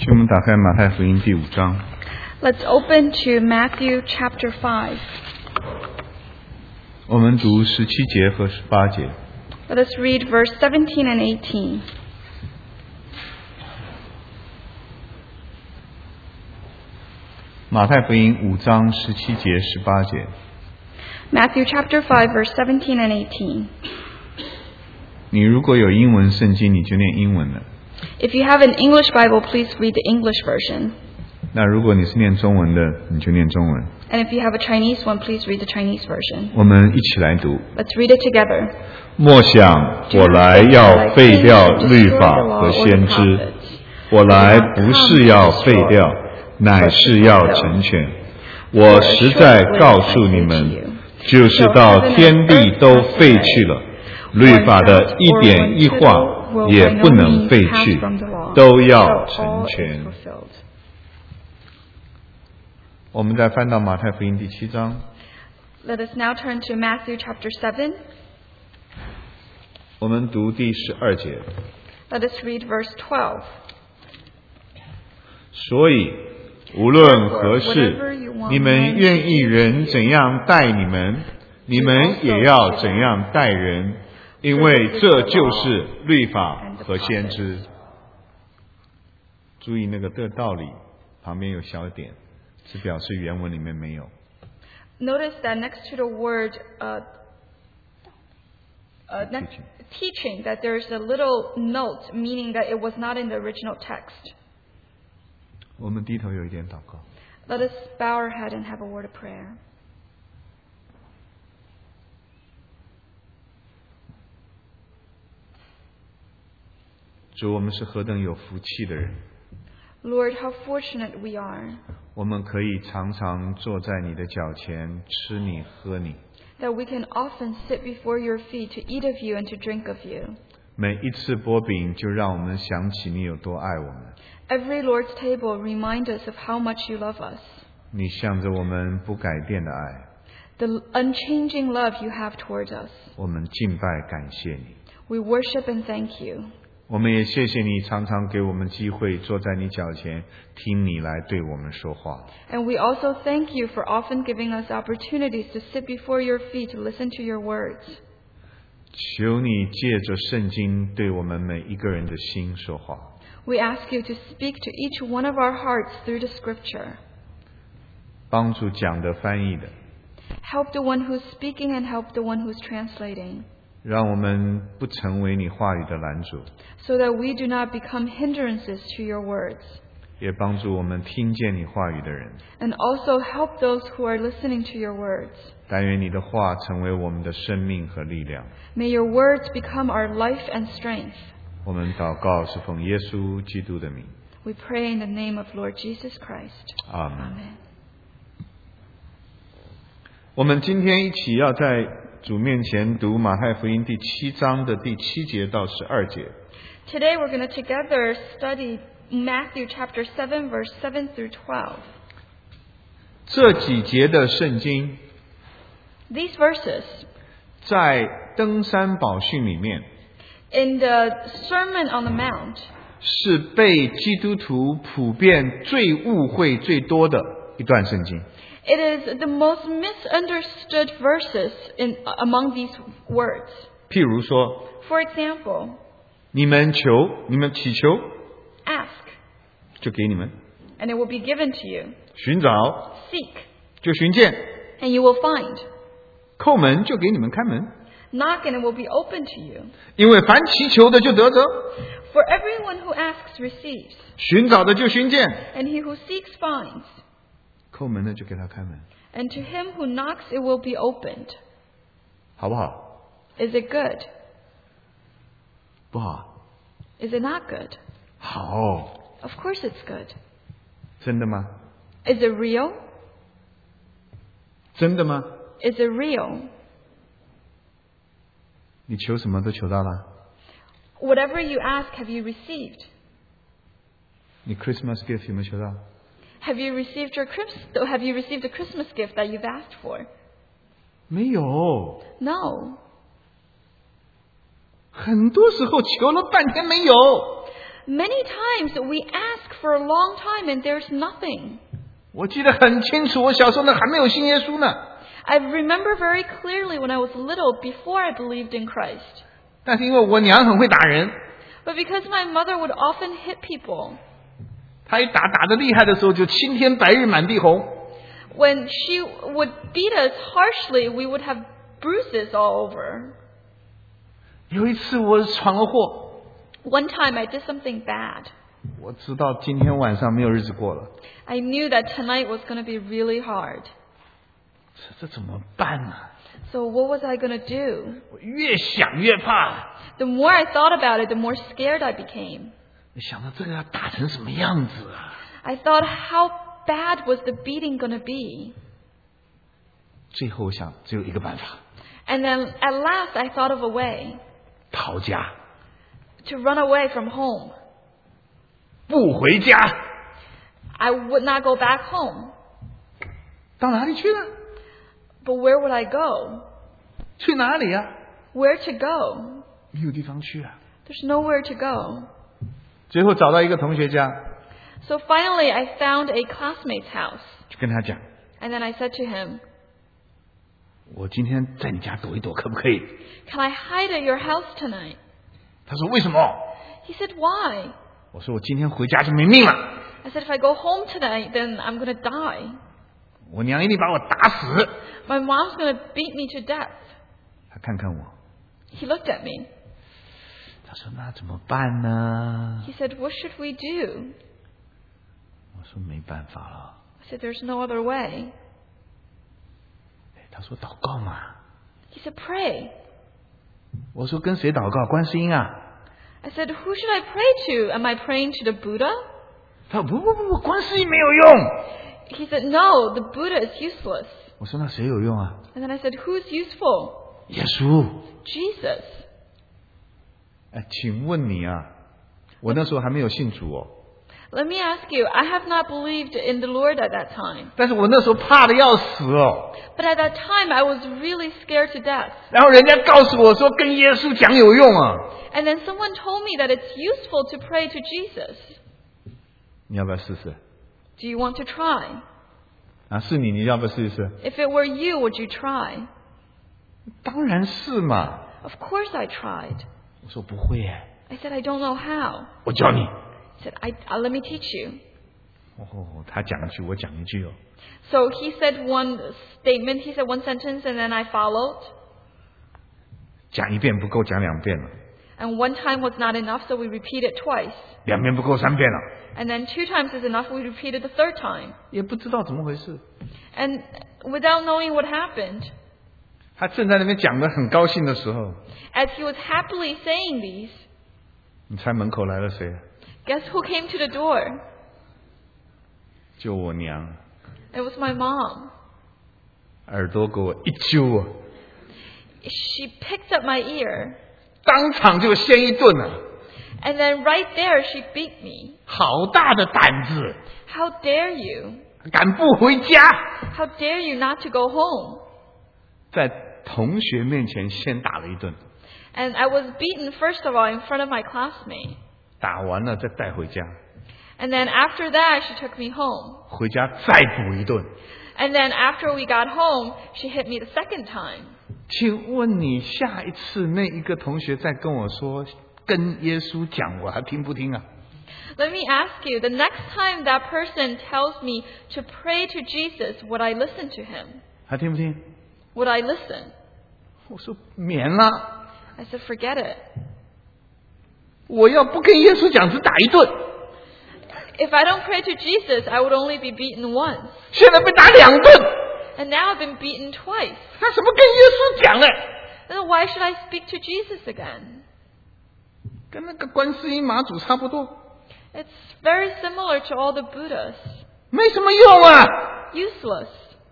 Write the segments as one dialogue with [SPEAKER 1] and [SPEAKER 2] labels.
[SPEAKER 1] 请我们打开马太福音第5章。
[SPEAKER 2] Let's open to Matthew chapter 5.
[SPEAKER 1] 我们读17节和18节。
[SPEAKER 2] Let us read verse 17 and 18.
[SPEAKER 1] 马太福音5章17节18节。
[SPEAKER 2] Matthew chapter 5, verse 17 and 18.
[SPEAKER 1] 你如果有英文圣经，你就念英文的。
[SPEAKER 2] If you have an English Bible, please read the English version.
[SPEAKER 1] 那如果你是念中文的，你就念中文。
[SPEAKER 2] And if you have a Chinese one, please read the Chinese version.
[SPEAKER 1] 我们一起来读。
[SPEAKER 2] Let's read it together.
[SPEAKER 1] 莫想我来要废掉律法和先知，我来不是要废掉，乃是要成全。我实在告诉你们，就是到天地都废去了，律法的一点一画也不能废去，都要成全。我们再翻到马太福音第7章。
[SPEAKER 2] Let us now turn to Matthew chapter 7.
[SPEAKER 1] 我们读第12节。
[SPEAKER 2] Let us read verse 12.
[SPEAKER 1] 所以无论何事，你们愿意人怎样待你们，你们也要怎样待人，因为这就是律法和先知。注意那个的道理旁边有小点，是表示原文里面没有。
[SPEAKER 2] Notice that next to the word teaching, that there's a little note meaning that it was not in the original text.
[SPEAKER 1] 我们低头有一点祷告。
[SPEAKER 2] Let us bow our head and have a word of prayer.
[SPEAKER 1] 主，我们是何等有福气的人，
[SPEAKER 2] Lord, how fortunate we are
[SPEAKER 1] 我们可以常常坐在你的脚前，吃你喝你。
[SPEAKER 2] that we can often sit before your feet to eat of you and to drink of you.
[SPEAKER 1] 每一次擘饼，就让我们想起你有多爱我们。
[SPEAKER 2] Every Lord's table reminds us of how much you love us,
[SPEAKER 1] 你向着我们不改变的爱，
[SPEAKER 2] the unchanging love you have towards us.
[SPEAKER 1] 我们敬拜感谢你。
[SPEAKER 2] We worship and thank you.
[SPEAKER 1] 我们也谢谢你常常给我们机会坐在你脚前，听你来对我们说话。
[SPEAKER 2] And we also thank you for often giving us opportunities to sit before your feet to listen to your words.
[SPEAKER 1] 求你借着圣经对我们每一个人的心说话，
[SPEAKER 2] We ask you to speak to each one of our hearts through the scripture.
[SPEAKER 1] 帮助讲的翻译的，
[SPEAKER 2] Help the one who's speaking and help the one who's translating,
[SPEAKER 1] 让我们不成为你话语的拦阻，
[SPEAKER 2] so that we do not become hindrances to your words.
[SPEAKER 1] 也帮助我们听见你话语的人。
[SPEAKER 2] And also help those who are listening to your words.
[SPEAKER 1] 但愿你的话成为我们的生命和力量。
[SPEAKER 2] May your words become our life and strength.
[SPEAKER 1] 我们祷告是奉耶稣基督的名，
[SPEAKER 2] We pray in the name of Lord Jesus Christ.
[SPEAKER 1] 阿门。
[SPEAKER 2] Amen.
[SPEAKER 1] 我们今天一起要在主面前读马太福音第7章的第7节到12节。
[SPEAKER 2] Today we're going to together study Matthew chapter 7, verse 7 through 12.
[SPEAKER 1] 这几节的圣经
[SPEAKER 2] These verses
[SPEAKER 1] 在登山宝训里面
[SPEAKER 2] in the Sermon on the Mount
[SPEAKER 1] 是被基督徒普遍最误会最多的一段圣经。
[SPEAKER 2] It is the most misunderstood verses among these words.
[SPEAKER 1] 譬如说，
[SPEAKER 2] For example,
[SPEAKER 1] 你们祈求
[SPEAKER 2] ask,
[SPEAKER 1] 就给你们，
[SPEAKER 2] and it will be given to you.
[SPEAKER 1] 寻找
[SPEAKER 2] Seek,
[SPEAKER 1] 就寻见，
[SPEAKER 2] and you will find.
[SPEAKER 1] 叩门就给你们开门。
[SPEAKER 2] Knock, and it will be open to you.
[SPEAKER 1] 因为凡祈求的就得着，
[SPEAKER 2] For everyone who asks receives,
[SPEAKER 1] 寻找的就寻见，
[SPEAKER 2] and he who seeks finds.
[SPEAKER 1] 叩门的就给他开门，
[SPEAKER 2] And to him who knocks, it will be opened.
[SPEAKER 1] 好不好？
[SPEAKER 2] Is it good?
[SPEAKER 1] 不好？
[SPEAKER 2] Is it not good?
[SPEAKER 1] 好，
[SPEAKER 2] Of course it's good.
[SPEAKER 1] 真的吗？
[SPEAKER 2] Is it real?
[SPEAKER 1] 真的吗？
[SPEAKER 2] Is it real?
[SPEAKER 1] 你求什么都求到了？
[SPEAKER 2] Whatever you ask, have you received?
[SPEAKER 1] 你 Christmas gift 有没有求到？
[SPEAKER 2] Have you received Have you received the Christmas gift that you've asked for?
[SPEAKER 1] 没有，
[SPEAKER 2] No.
[SPEAKER 1] 很多时候求了半天没有。
[SPEAKER 2] Many times we ask for a long time and there's nothing.
[SPEAKER 3] 我记得很清楚，我小时候呢还没有信耶稣呢，
[SPEAKER 2] I remember very clearly when I was little, before I believed in Christ.
[SPEAKER 3] 但是因为我娘很会打人，
[SPEAKER 2] But because my mother would often hit people,
[SPEAKER 3] 她一打得厉害的时候，就青天白日满地红。
[SPEAKER 2] when she would beat us harshly, we would have bruises all over.
[SPEAKER 3] 有一次我闯了祸，
[SPEAKER 2] One time I did something bad.
[SPEAKER 3] 我知道今天晚上没有日子过了，
[SPEAKER 2] I knew that tonight was going to be really hard.
[SPEAKER 3] 这怎么办呢？
[SPEAKER 2] So what was I going to do?
[SPEAKER 3] 我越想越怕，
[SPEAKER 2] The more I thought about it, the more scared I became.
[SPEAKER 3] 想到这个要打成什么样子啊？
[SPEAKER 2] I thought, how bad was the beating going to be?
[SPEAKER 3] 最后我想只有一个办法，
[SPEAKER 2] And then at last I thought of a way
[SPEAKER 3] 逃家，
[SPEAKER 2] to run away from home.
[SPEAKER 3] 不回家，
[SPEAKER 2] I would not go back home.
[SPEAKER 3] 到哪里去呢？
[SPEAKER 2] But where would I go?
[SPEAKER 3] 去哪里啊？
[SPEAKER 2] Where to go?
[SPEAKER 3] 没有地方去啊。
[SPEAKER 2] There's nowhere to go.
[SPEAKER 3] 最后找到一个同学家，
[SPEAKER 2] So finally I found a classmate's house.
[SPEAKER 3] 就跟他讲，
[SPEAKER 2] And then I said to him,
[SPEAKER 3] 我今天在你家躲一躲，可不可以？
[SPEAKER 2] Can I hide at your house tonight?
[SPEAKER 3] 他说为什么？
[SPEAKER 2] He said, why?
[SPEAKER 3] 我说我今天回家就没命了，
[SPEAKER 2] I said, if I go home tonight, then I'm going to die.
[SPEAKER 3] 我娘一定把我打死。
[SPEAKER 2] My mom's going to beat me to death.
[SPEAKER 3] 他看看我，
[SPEAKER 2] He looked at me.
[SPEAKER 3] 他说那怎么办呢？
[SPEAKER 2] He said, what should we do?
[SPEAKER 3] 我说没办法了。
[SPEAKER 2] I said, there's no other way.
[SPEAKER 3] 他说祷告嘛。
[SPEAKER 2] He said, pray.
[SPEAKER 3] 我说跟谁祷告？观世音啊。
[SPEAKER 2] I said, who should I pray to? Am I praying to the Buddha?
[SPEAKER 3] 他说不，观世音没有用。
[SPEAKER 2] He said, no, the Buddha is useless.
[SPEAKER 3] 我说那谁有用啊？
[SPEAKER 2] And then I said, who's useful?
[SPEAKER 3] 耶稣。
[SPEAKER 2] Jesus.
[SPEAKER 3] 请问你啊，我那时候还没有信主哦，
[SPEAKER 2] Let me ask you, I have not believed in the Lord at that time.
[SPEAKER 3] 但是我那时候怕得要死哦。
[SPEAKER 2] But at that time, I was really scared to death.
[SPEAKER 3] 然后人家告诉我说跟耶稣讲有用啊，
[SPEAKER 2] And then someone told me that it's useful to pray to Jesus.
[SPEAKER 3] 你要不要试试？
[SPEAKER 2] Do you want to try?
[SPEAKER 3] 啊，是你要不要试一试？
[SPEAKER 2] If it were you, would you try?
[SPEAKER 3] 当然是嘛。
[SPEAKER 2] Of course I tried.
[SPEAKER 3] 我说不会耶，
[SPEAKER 2] I said, I don't know how.
[SPEAKER 3] 我教你。
[SPEAKER 2] He said, let me teach you.
[SPEAKER 3] 哦，他讲一句，我讲一句哦。
[SPEAKER 2] So he said one statement, he said one sentence, and then I followed.
[SPEAKER 3] 讲一遍不够，讲两遍了；
[SPEAKER 2] And one time was not enough, so we repeated twice.
[SPEAKER 3] 两遍不够，三遍了。
[SPEAKER 2] And then 2 times is enough, we repeated the 3rd time.
[SPEAKER 3] 也不知道怎么回事。
[SPEAKER 2] And without knowing what happened,
[SPEAKER 3] 他正在那边讲得很高兴的时候，
[SPEAKER 2] as he was happily saying these,
[SPEAKER 3] 你猜门口来了谁？
[SPEAKER 2] guess who came to the door?
[SPEAKER 3] 就我娘，
[SPEAKER 2] It was my mom.
[SPEAKER 3] 耳朵给我一揪啊，
[SPEAKER 2] She picked up my ear,
[SPEAKER 3] 当场就先一顿啊！
[SPEAKER 2] and then right there she beat me.
[SPEAKER 3] 好大的胆子，
[SPEAKER 2] How dare you?
[SPEAKER 3] 敢不回家？
[SPEAKER 2] How dare you not to go home?
[SPEAKER 3] 在同学面前先打了一顿，
[SPEAKER 2] And I was beaten first of all in front of my classmate.
[SPEAKER 3] 打完了再带回家，
[SPEAKER 2] And then after that, she took me home.
[SPEAKER 3] 回家再补一顿。
[SPEAKER 2] And then after we got home, she hit me the 2nd time.
[SPEAKER 3] 请问你下一次那一个同学再跟我说跟耶稣讲，我还听不听啊？
[SPEAKER 2] Let me ask you, the next time that person tells me to pray to Jesus, would I listen to him?
[SPEAKER 3] 还听不听？
[SPEAKER 2] Would I listen?
[SPEAKER 3] 我说免了，
[SPEAKER 2] I said, forget it.
[SPEAKER 3] 我要不跟耶稣讲，只打一顿。
[SPEAKER 2] If I don't pray to Jesus, I would only be beaten once.
[SPEAKER 3] 现在被打2顿，
[SPEAKER 2] And now I've been beaten twice.
[SPEAKER 3] 他怎么跟耶稣讲呢？
[SPEAKER 2] Then why should I speak to Jesus again?
[SPEAKER 3] 跟那个观世音妈祖差不多，
[SPEAKER 2] It's very similar to all the Buddhas.
[SPEAKER 3] 没什么用啊。
[SPEAKER 2] Useless.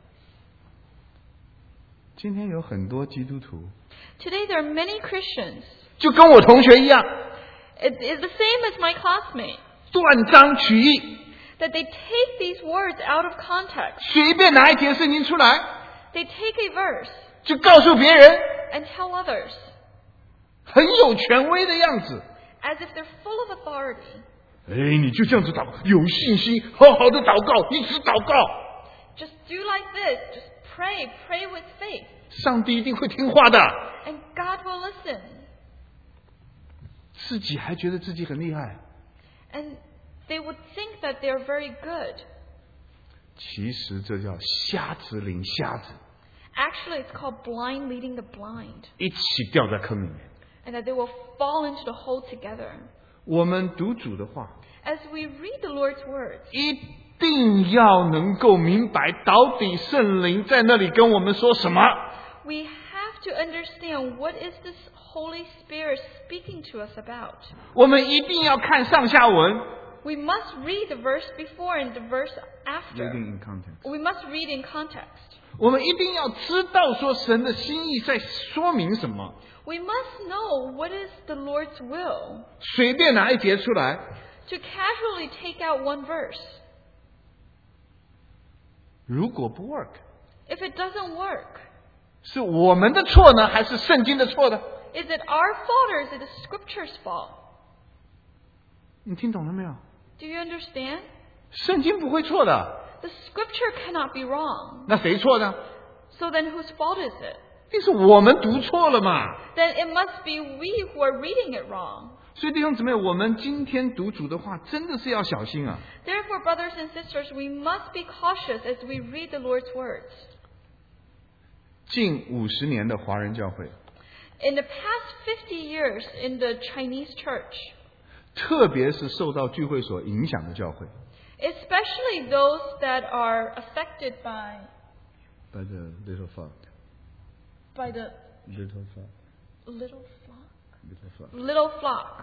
[SPEAKER 3] 今天有很多基督徒
[SPEAKER 2] Today there are many Christians.
[SPEAKER 3] 就跟我同学一样，
[SPEAKER 2] It's the same as my classmate.
[SPEAKER 3] 断章取义，
[SPEAKER 2] That they take these words out of context.
[SPEAKER 3] 随便拿一节圣经出来，
[SPEAKER 2] They take a verse
[SPEAKER 3] 就告诉别人，
[SPEAKER 2] and tell others
[SPEAKER 3] 很有权威的样子。
[SPEAKER 2] as if they're full of authority.
[SPEAKER 3] 你就这样子祷告，有信心，好好的祷告，一直祷告，
[SPEAKER 2] Just do like this. Just pray with faith.
[SPEAKER 3] 上帝一定会听话的。
[SPEAKER 2] And God will listen.
[SPEAKER 3] 自己还觉得自己很厉害，
[SPEAKER 2] And they would think that they're very good.
[SPEAKER 3] 其实这叫瞎子领瞎子，
[SPEAKER 2] Actually, it's called blind leading the blind.
[SPEAKER 3] 一起掉在坑里面。
[SPEAKER 2] And that they will fall into the hole together.
[SPEAKER 3] 我们读主的话，
[SPEAKER 2] As we read the Lord's words,
[SPEAKER 3] 一定要能够明白到底圣灵在那里跟我们说什么。
[SPEAKER 2] we have to understand what is this Holy Spirit speaking to us about.
[SPEAKER 3] 我们一定要看上下文。
[SPEAKER 2] We must read the verse before and the verse after.
[SPEAKER 3] Reading in context.
[SPEAKER 2] We must read in context.
[SPEAKER 3] 我们一定要知道说神的心意在说明什么。
[SPEAKER 2] We must know what is the Lord's will.
[SPEAKER 3] 随便拿一节出来，
[SPEAKER 2] To casually take out one verse.
[SPEAKER 3] 如果不 work，
[SPEAKER 2] If it doesn't work,
[SPEAKER 3] 是我们的错呢，还是圣经的错呢？
[SPEAKER 2] is it our fault or is it the Scripture's fault?
[SPEAKER 3] 你听懂了没有？
[SPEAKER 2] Do you understand?
[SPEAKER 3] 圣经不会错的，
[SPEAKER 2] The Scripture cannot be wrong.
[SPEAKER 3] 那谁错呢？
[SPEAKER 2] So then whose fault is it?
[SPEAKER 3] 一定是我们读错了嘛。
[SPEAKER 2] Then it must be we who are reading it wrong.
[SPEAKER 3] 所以弟兄姊妹，我们今天读主的话，真的是要小心啊！
[SPEAKER 2] Therefore, brothers and sisters, we must be cautious as we read the Lord's words.
[SPEAKER 3] 近50年的华人教会，
[SPEAKER 2] In the past 50 years in the Chinese church,
[SPEAKER 3] 特别是受到聚会所影响的教会
[SPEAKER 2] especially those that are affected by
[SPEAKER 3] ，by the little flock,
[SPEAKER 2] the
[SPEAKER 3] little flock,
[SPEAKER 2] little flock.
[SPEAKER 3] little flock，
[SPEAKER 2] Little flock.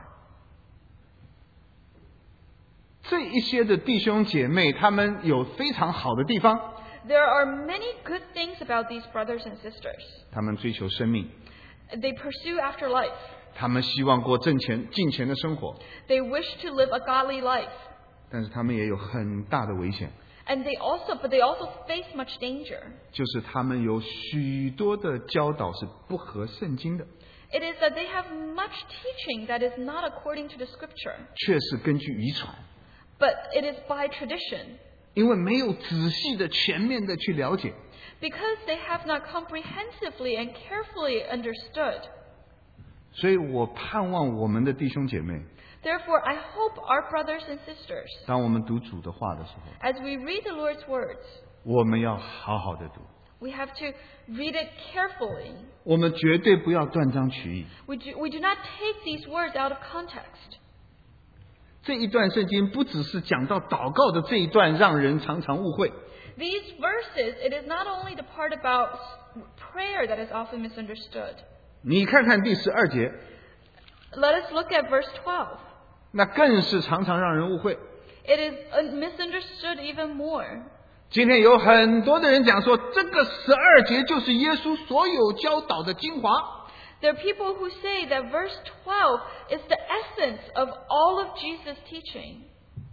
[SPEAKER 3] 这一些的弟兄姐妹，他们有非常好的地方，
[SPEAKER 2] There are many good things about these brothers and sisters.
[SPEAKER 3] 他们追求生命，
[SPEAKER 2] They pursue after life.
[SPEAKER 3] 他们希望过尽钱的生活，
[SPEAKER 2] They wish to live a godly life.
[SPEAKER 3] 但是他们也有很大的危险，
[SPEAKER 2] But they also face much danger.
[SPEAKER 3] 就是他们有许多的教导是不合圣经的，
[SPEAKER 2] It is that they have much teaching that is not according to the Scripture,
[SPEAKER 3] 却是根据遗传，
[SPEAKER 2] but it is by tradition,
[SPEAKER 3] 因为没有仔细的、全面的去了解，
[SPEAKER 2] because they have not comprehensively and carefully understood.
[SPEAKER 3] 所以我盼望我们的弟兄姐妹，
[SPEAKER 2] Therefore, I hope our brothers and sisters,
[SPEAKER 3] 当我们读主的话的时候，
[SPEAKER 2] as we read the Lord's words,
[SPEAKER 3] 我们要好好的读，
[SPEAKER 2] we have to read it carefully.
[SPEAKER 3] 我们绝对不要断章取义。
[SPEAKER 2] We do not take these words out of context.
[SPEAKER 3] 这一段圣经不只是讲到祷告的这一段，让人常常误会。
[SPEAKER 2] These verses, it is not only the part about prayer that is often misunderstood.
[SPEAKER 3] 你看看第12节，
[SPEAKER 2] Let us look at verse 12.
[SPEAKER 3] 那更是常常让人误会。
[SPEAKER 2] It is misunderstood even more.
[SPEAKER 3] 今天有很多的人讲说，这个12节就是耶稣所有教导的精华。
[SPEAKER 2] There are people who say that verse 12 is the essence of all of Jesus' teaching.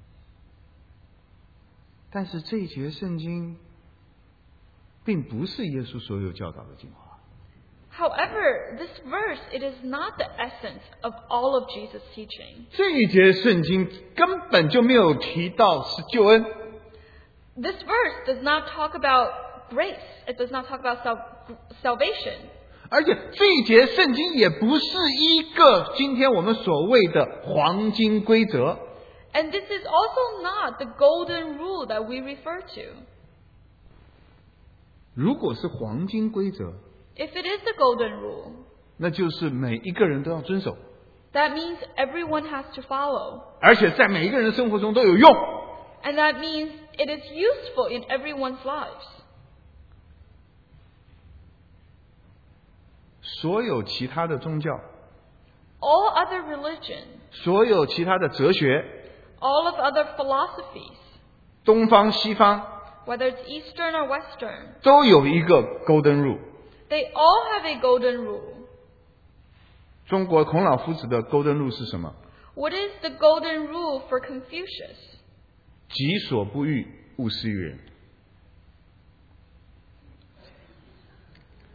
[SPEAKER 3] 但是这一节圣经并不是耶稣所有教导的精华。
[SPEAKER 2] However, this verse, it is not the essence of all of Jesus' teaching.
[SPEAKER 3] 这一节圣经根本就没有提到是救恩，
[SPEAKER 2] This verse does not talk about grace. It does not talk about salvation.
[SPEAKER 3] 而且这一节圣经也不是一个今天我们所谓的黄金规则。
[SPEAKER 2] And this is also not the golden rule that we refer to.
[SPEAKER 3] 如果是黄金规则，
[SPEAKER 2] If it is the golden rule,
[SPEAKER 3] 那就是每一个人都要遵守，
[SPEAKER 2] that means everyone has to follow.
[SPEAKER 3] 而且在每一个人生活中都有用。
[SPEAKER 2] And that means it is useful in everyone's lives.
[SPEAKER 3] 所有其他的宗教，
[SPEAKER 2] All other religions,
[SPEAKER 3] 所有其他的哲学，
[SPEAKER 2] all of other philosophies,
[SPEAKER 3] 东方西方
[SPEAKER 2] whether it's Eastern or Western,
[SPEAKER 3] 都有一个 golden rule。
[SPEAKER 2] they all have a golden rule.
[SPEAKER 3] 中国孔老夫子的 golden rule 是什么？
[SPEAKER 2] What is the golden rule for Confucius?
[SPEAKER 3] 己所不欲，勿施于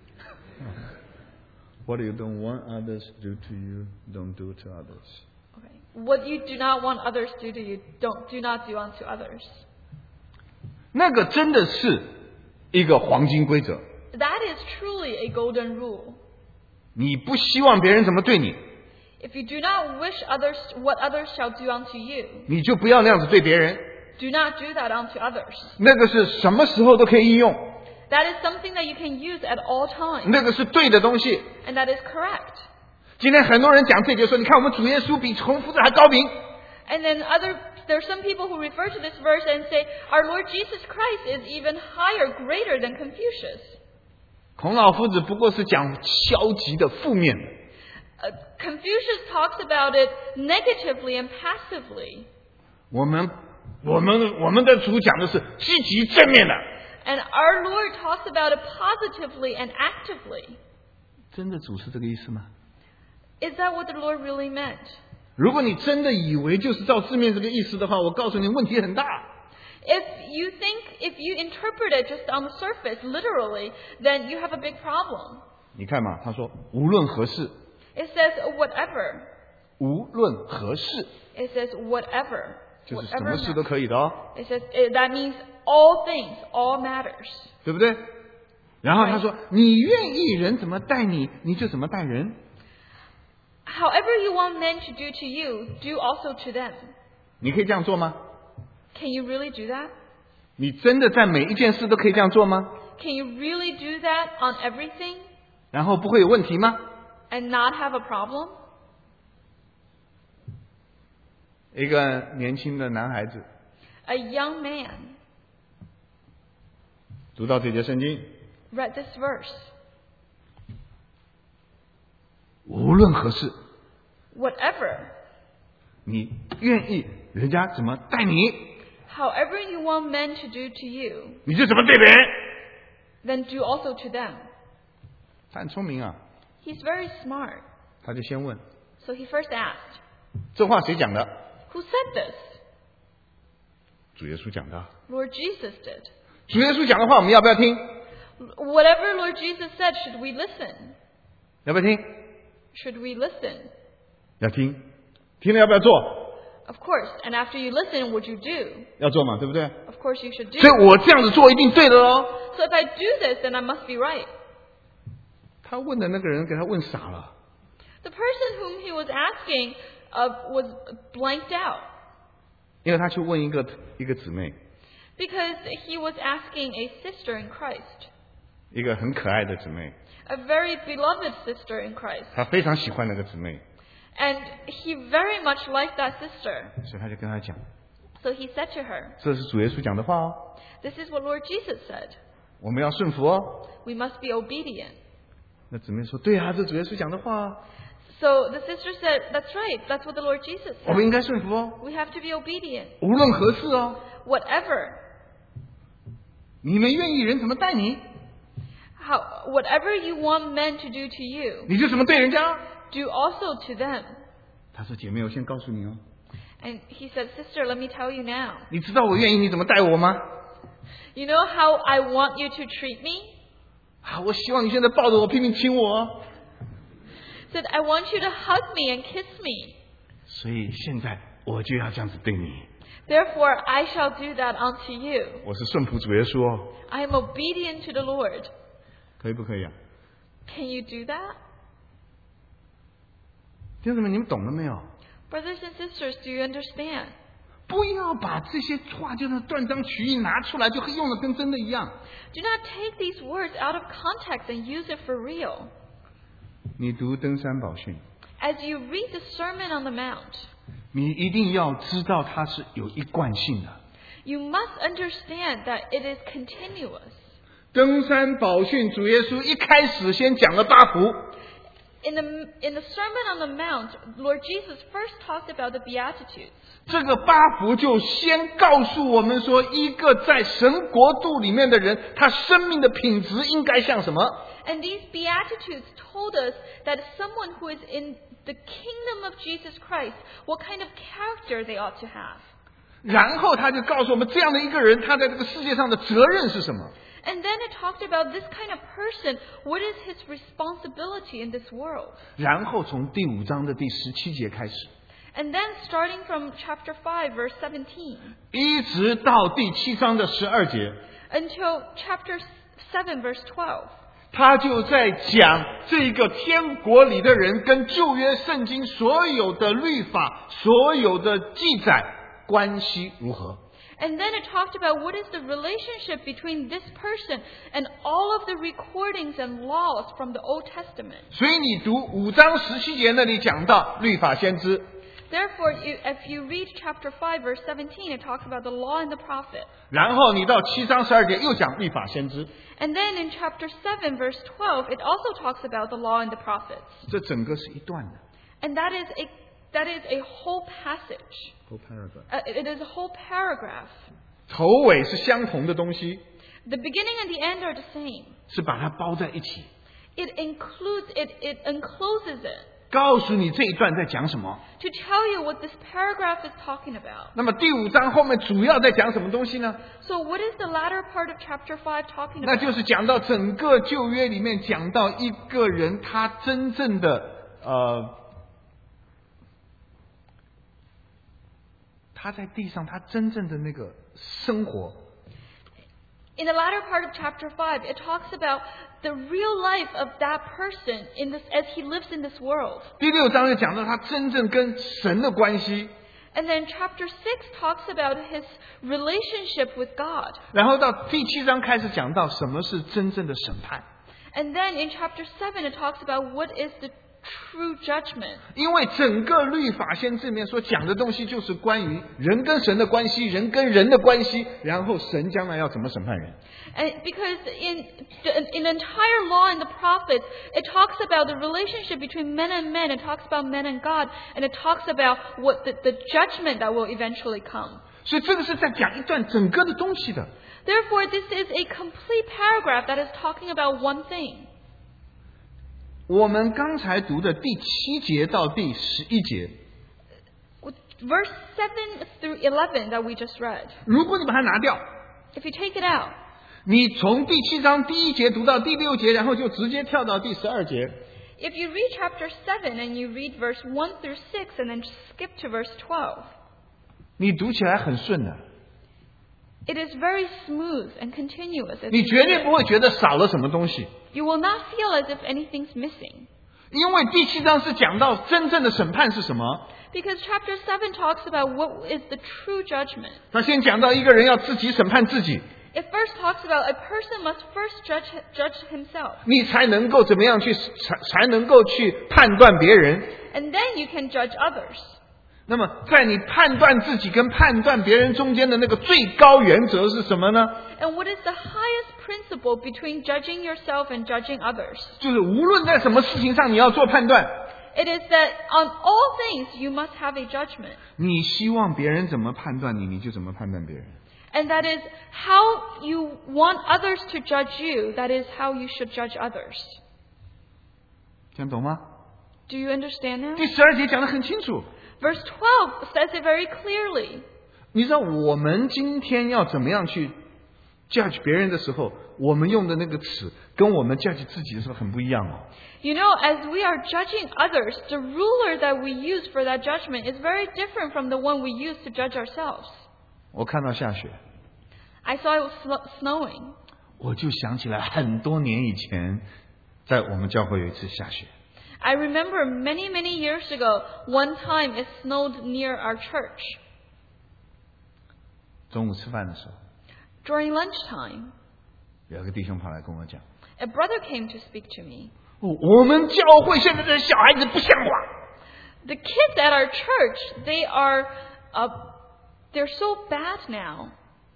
[SPEAKER 3] 人。What you don't want others to do to you, don't do to others.
[SPEAKER 2] Okay. What you do not want others to do to you, do not do unto others.
[SPEAKER 3] 那个真的是一个黄金规则。
[SPEAKER 2] That is truly a golden rule.
[SPEAKER 3] 你不希望别人怎么对你，
[SPEAKER 2] If you do not wish others what others shall do unto you,
[SPEAKER 3] 你就不要那样子对别人。
[SPEAKER 2] do not do that unto others.
[SPEAKER 3] 那个是什么时候都可以应用，
[SPEAKER 2] That is something that you can use at all times,
[SPEAKER 3] 那个是对的东西。
[SPEAKER 2] and that is correct.
[SPEAKER 3] 今天很多人讲这节说，你看我们主耶稣比重复的还高明。
[SPEAKER 2] And then there are some people who refer to this verse and say, our Lord Jesus Christ is even higher, greater than Confucius.
[SPEAKER 3] 孔老夫子不过是讲消极的、负面的。
[SPEAKER 2] Confucius talks about it negatively and passively.
[SPEAKER 3] 我们的主讲的是积极正面的。
[SPEAKER 2] And our Lord talks about it positively and actively.
[SPEAKER 3] 真的主是这个意思吗？
[SPEAKER 2] Is that what the Lord really meant?
[SPEAKER 3] 如果你真的以为就是照字面这个意思的话，我告诉你问题很大。
[SPEAKER 2] If you interpret it just on the surface, literally, then you have a big problem.
[SPEAKER 3] 你看嘛，他说无论何事，
[SPEAKER 2] It says whatever.
[SPEAKER 3] 无论何事，
[SPEAKER 2] It says whatever.
[SPEAKER 3] 就是什
[SPEAKER 2] Whatever
[SPEAKER 3] 么事都
[SPEAKER 2] matters.
[SPEAKER 3] 可以的哦，
[SPEAKER 2] It says that means all things, all matters.
[SPEAKER 3] 对不对？然后他说，你愿意人怎么待你，你就怎么待人。
[SPEAKER 2] However you want men to do to you, do also to them.
[SPEAKER 3] 你可以这样做吗？
[SPEAKER 2] Can you really do that?
[SPEAKER 3] 你真的在每一件事都可以这样做吗？
[SPEAKER 2] Can you really do that on everything
[SPEAKER 3] 然后不会有问题吗？
[SPEAKER 2] and not have a problem?
[SPEAKER 3] 一个年轻的男孩子
[SPEAKER 2] A young man
[SPEAKER 3] 读到这节圣经，
[SPEAKER 2] read this verse.
[SPEAKER 3] 无论何事，
[SPEAKER 2] Whatever,
[SPEAKER 3] 你愿意人家怎么待你，
[SPEAKER 2] however you want men to do to you,
[SPEAKER 3] 你就怎么对别人。
[SPEAKER 2] then do also to them.
[SPEAKER 3] 他很聪明啊，
[SPEAKER 2] He's very smart.
[SPEAKER 3] 他就先问
[SPEAKER 2] So he first asked,
[SPEAKER 3] 这话谁讲的？
[SPEAKER 2] who said this?
[SPEAKER 3] 主耶稣讲的。
[SPEAKER 2] Lord Jesus did.
[SPEAKER 3] 主耶稣讲的话，我们要不要听？
[SPEAKER 2] Whatever Lord Jesus said, should we listen?
[SPEAKER 3] 要不要听？
[SPEAKER 2] Should we listen?
[SPEAKER 3] 要听。听了要不要做？
[SPEAKER 2] Of course. And after you listen, what you do?
[SPEAKER 3] 要做嘛，对不对？
[SPEAKER 2] Of course you should do.
[SPEAKER 3] 所以我这样子做一定对的哦。
[SPEAKER 2] So if I do this, then I must be right.
[SPEAKER 3] 他问的那个人给他问傻了，
[SPEAKER 2] The person whom he was asking was blanked out
[SPEAKER 3] 因为他去问一个姊妹，
[SPEAKER 2] because he was asking a sister in Christ,
[SPEAKER 3] 一个很可爱的姊妹，
[SPEAKER 2] a very beloved sister in Christ.
[SPEAKER 3] 他非常喜欢那个姊妹，
[SPEAKER 2] And he very much liked that sister.
[SPEAKER 3] 所以他就跟他讲，
[SPEAKER 2] So he said to her,
[SPEAKER 3] 这是主耶稣讲的话哦，
[SPEAKER 2] this is what Lord Jesus said.
[SPEAKER 3] 我们要顺服哦。
[SPEAKER 2] We must be obedient.
[SPEAKER 3] 那姊妹说，对啊，这主耶稣讲的话哦，
[SPEAKER 2] So the sister said, that's right. That's what the Lord Jesus
[SPEAKER 3] 我们
[SPEAKER 2] said.
[SPEAKER 3] 应该顺服哦，
[SPEAKER 2] We have to be obedient.
[SPEAKER 3] 无论何事哦。
[SPEAKER 2] Whatever.
[SPEAKER 3] 你们愿意人怎么待你，
[SPEAKER 2] Whatever you want men to do to you,
[SPEAKER 3] 你就怎么对人家。
[SPEAKER 2] do also to them.
[SPEAKER 3] 他说，姐妹，我先告诉你哦，
[SPEAKER 2] And he said, sister, let me tell you now.
[SPEAKER 3] 你知道我愿意你怎么待我吗？
[SPEAKER 2] You know how I want you to treat me?
[SPEAKER 3] 啊，我希望你现在抱着我，拼命亲我哦。
[SPEAKER 2] Said, I want you to hug me and kiss me.
[SPEAKER 3] 所以现在我就要这样子对你，
[SPEAKER 2] Therefore, I shall do that unto you.
[SPEAKER 3] 我是顺服主耶稣哦，
[SPEAKER 2] I am obedient to the Lord.
[SPEAKER 3] 可以不可以啊？
[SPEAKER 2] Can you do that?
[SPEAKER 3] 弟兄姊妹，你们懂了没有？
[SPEAKER 2] Brothers and sisters, do you understand?
[SPEAKER 3] 不要把这些话就是断章取义拿出来，就用的跟真的一样。
[SPEAKER 2] Do not take these words out of context and use it for real.
[SPEAKER 3] 你读登山宝训，
[SPEAKER 2] As you read the Sermon on the Mount,
[SPEAKER 3] 你一定要知道它是有一贯性的。
[SPEAKER 2] you must understand that it is continuous.
[SPEAKER 3] 登山宝训，主耶稣一开始先讲了八福，
[SPEAKER 2] In the Sermon on the Mount, Lord Jesus first talked about the Beatitudes.
[SPEAKER 3] 这个八福就先告诉我们说，一个在神国度里面的人，他生命的品质应该像什么？
[SPEAKER 2] And these Beatitudes told us that someone who is in the kingdom of Jesus Christ, what kind of character they ought to have.
[SPEAKER 3] 然后他就告诉我们，这样的一个人，他在这个世界上的责任是什么？
[SPEAKER 2] And then it talked about this kind of person, what is his responsibility in this world.
[SPEAKER 3] 然后从第5章的第17节开始，
[SPEAKER 2] And then starting from chapter 5, verse 17,
[SPEAKER 3] 一直到第7章的12节，
[SPEAKER 2] until chapter 7, verse 12,
[SPEAKER 3] 他就在讲这个天国里的人跟旧约圣经所有的律法、所有的记载关系如何。
[SPEAKER 2] and then it talked about what is the relationship between this person and all of the recordings and laws from the Old Testament.
[SPEAKER 3] 所以你读5章17节那里讲到律法先知，
[SPEAKER 2] Therefore, if you read chapter 5, verse 17, it talks about the law and the prophet.
[SPEAKER 3] 然后你到7章12节又讲律法先知，
[SPEAKER 2] And then in chapter 7, verse 12, it also talks about the law and the prophets.
[SPEAKER 3] 这整个是一段的。
[SPEAKER 2] And that is a whole passage.
[SPEAKER 3] Whole paragraph.
[SPEAKER 2] It is a whole paragraph.
[SPEAKER 3] 头尾是相同的东西，
[SPEAKER 2] The beginning and the end are the same.
[SPEAKER 3] 是把它包在一起，
[SPEAKER 2] It encloses it
[SPEAKER 3] 告诉你这一段在讲什么。
[SPEAKER 2] to tell you what this paragraph is talking about.
[SPEAKER 3] 那么第5章后面主要在讲什么东西呢？
[SPEAKER 2] So what is the latter part of chapter 5 talking
[SPEAKER 3] 那
[SPEAKER 2] about?
[SPEAKER 3] 就是讲到整个旧约里面讲到一个人他真正的他在地上他真正的那个生活。
[SPEAKER 2] In the latter part of chapter 5, it talks about the real life of that person as he lives in this world.
[SPEAKER 3] 第6章就讲到他真正跟神的关系，
[SPEAKER 2] And then chapter 6 talks about his relationship with God.
[SPEAKER 3] 然后到第7章开始讲到什么是真正的审判。
[SPEAKER 2] And then in chapter 7, it talks about what is the true judgment.
[SPEAKER 3] 因为整个律法先知里面所讲的东西就是关于人跟神的关系，人跟人的关系，然后神将来要怎么审判人。
[SPEAKER 2] And because in the entire law and the prophets, it talks about the relationship between men and men, it talks about men and God, and it talks about what the judgment that will eventually come.
[SPEAKER 3] 所以这个是在讲一段整个的东西的。
[SPEAKER 2] Therefore, this is a complete paragraph that is talking about one thing.
[SPEAKER 3] 我们刚才读的第7节到第11节，
[SPEAKER 2] Verse 7 through 11 that we just read,
[SPEAKER 3] 如果你把它拿掉，
[SPEAKER 2] if you take it out,
[SPEAKER 3] 你从第7章第1节读到第6节，然后就直接跳到第12节，
[SPEAKER 2] if you read chapter 7 and you read verse 1 through 6 and then skip to verse 12,
[SPEAKER 3] 你读起来很顺的，
[SPEAKER 2] it is very smooth and continuous. As
[SPEAKER 3] 你
[SPEAKER 2] you
[SPEAKER 3] 绝
[SPEAKER 2] read
[SPEAKER 3] 对
[SPEAKER 2] it.
[SPEAKER 3] 不会觉得少了什么东西。
[SPEAKER 2] You will not feel as if anything's missing.
[SPEAKER 3] 因为第7章是讲到真正的审判是什么，
[SPEAKER 2] Because chapter 7 talks about what is the true judgment.
[SPEAKER 3] 他先讲到一个人要自己审判自己，
[SPEAKER 2] It first talks about a person must first judge himself.
[SPEAKER 3] 你才能够怎么样去才能够去判断别人。
[SPEAKER 2] And then you can judge others.
[SPEAKER 3] 那么在你判断自己跟判断别人中间的那个最高原则是什么呢？
[SPEAKER 2] And what is the highest principle between judging yourself and judging others?
[SPEAKER 3] 就是无论在什么事情上你要做判断，
[SPEAKER 2] It is that on all things you must have a judgment.
[SPEAKER 3] 你希望别人怎么判断你，你就怎么判断别人。
[SPEAKER 2] And that is how you want others to judge you. That is how you should judge others.
[SPEAKER 3] 这样懂吗？
[SPEAKER 2] Do you understand now?
[SPEAKER 3] 第12节讲得很清楚。
[SPEAKER 2] Verse 12 says it very clearly.
[SPEAKER 3] 你知道我们今天要怎么样去 judge 别人的时候，我们用的那个词跟我们 judge 自己的时候很不一样哦。
[SPEAKER 2] You know, as we are judging others, the ruler that we use for that judgment is very different from the one we use to judge ourselves.
[SPEAKER 3] 我看到下雪，
[SPEAKER 2] I saw it was snowing.
[SPEAKER 3] 我就想起来很多年以前，在我们教会有一次下雪。
[SPEAKER 2] I remember many, many years ago, one time it snowed near our church.
[SPEAKER 3] 中午吃饭的时候，
[SPEAKER 2] During lunchtime,
[SPEAKER 3] 有一个弟兄跑来跟我讲，
[SPEAKER 2] a brother came to speak to me.
[SPEAKER 3] 我们教会现在的小孩子不像话。
[SPEAKER 2] The kids at our church, they're so bad now.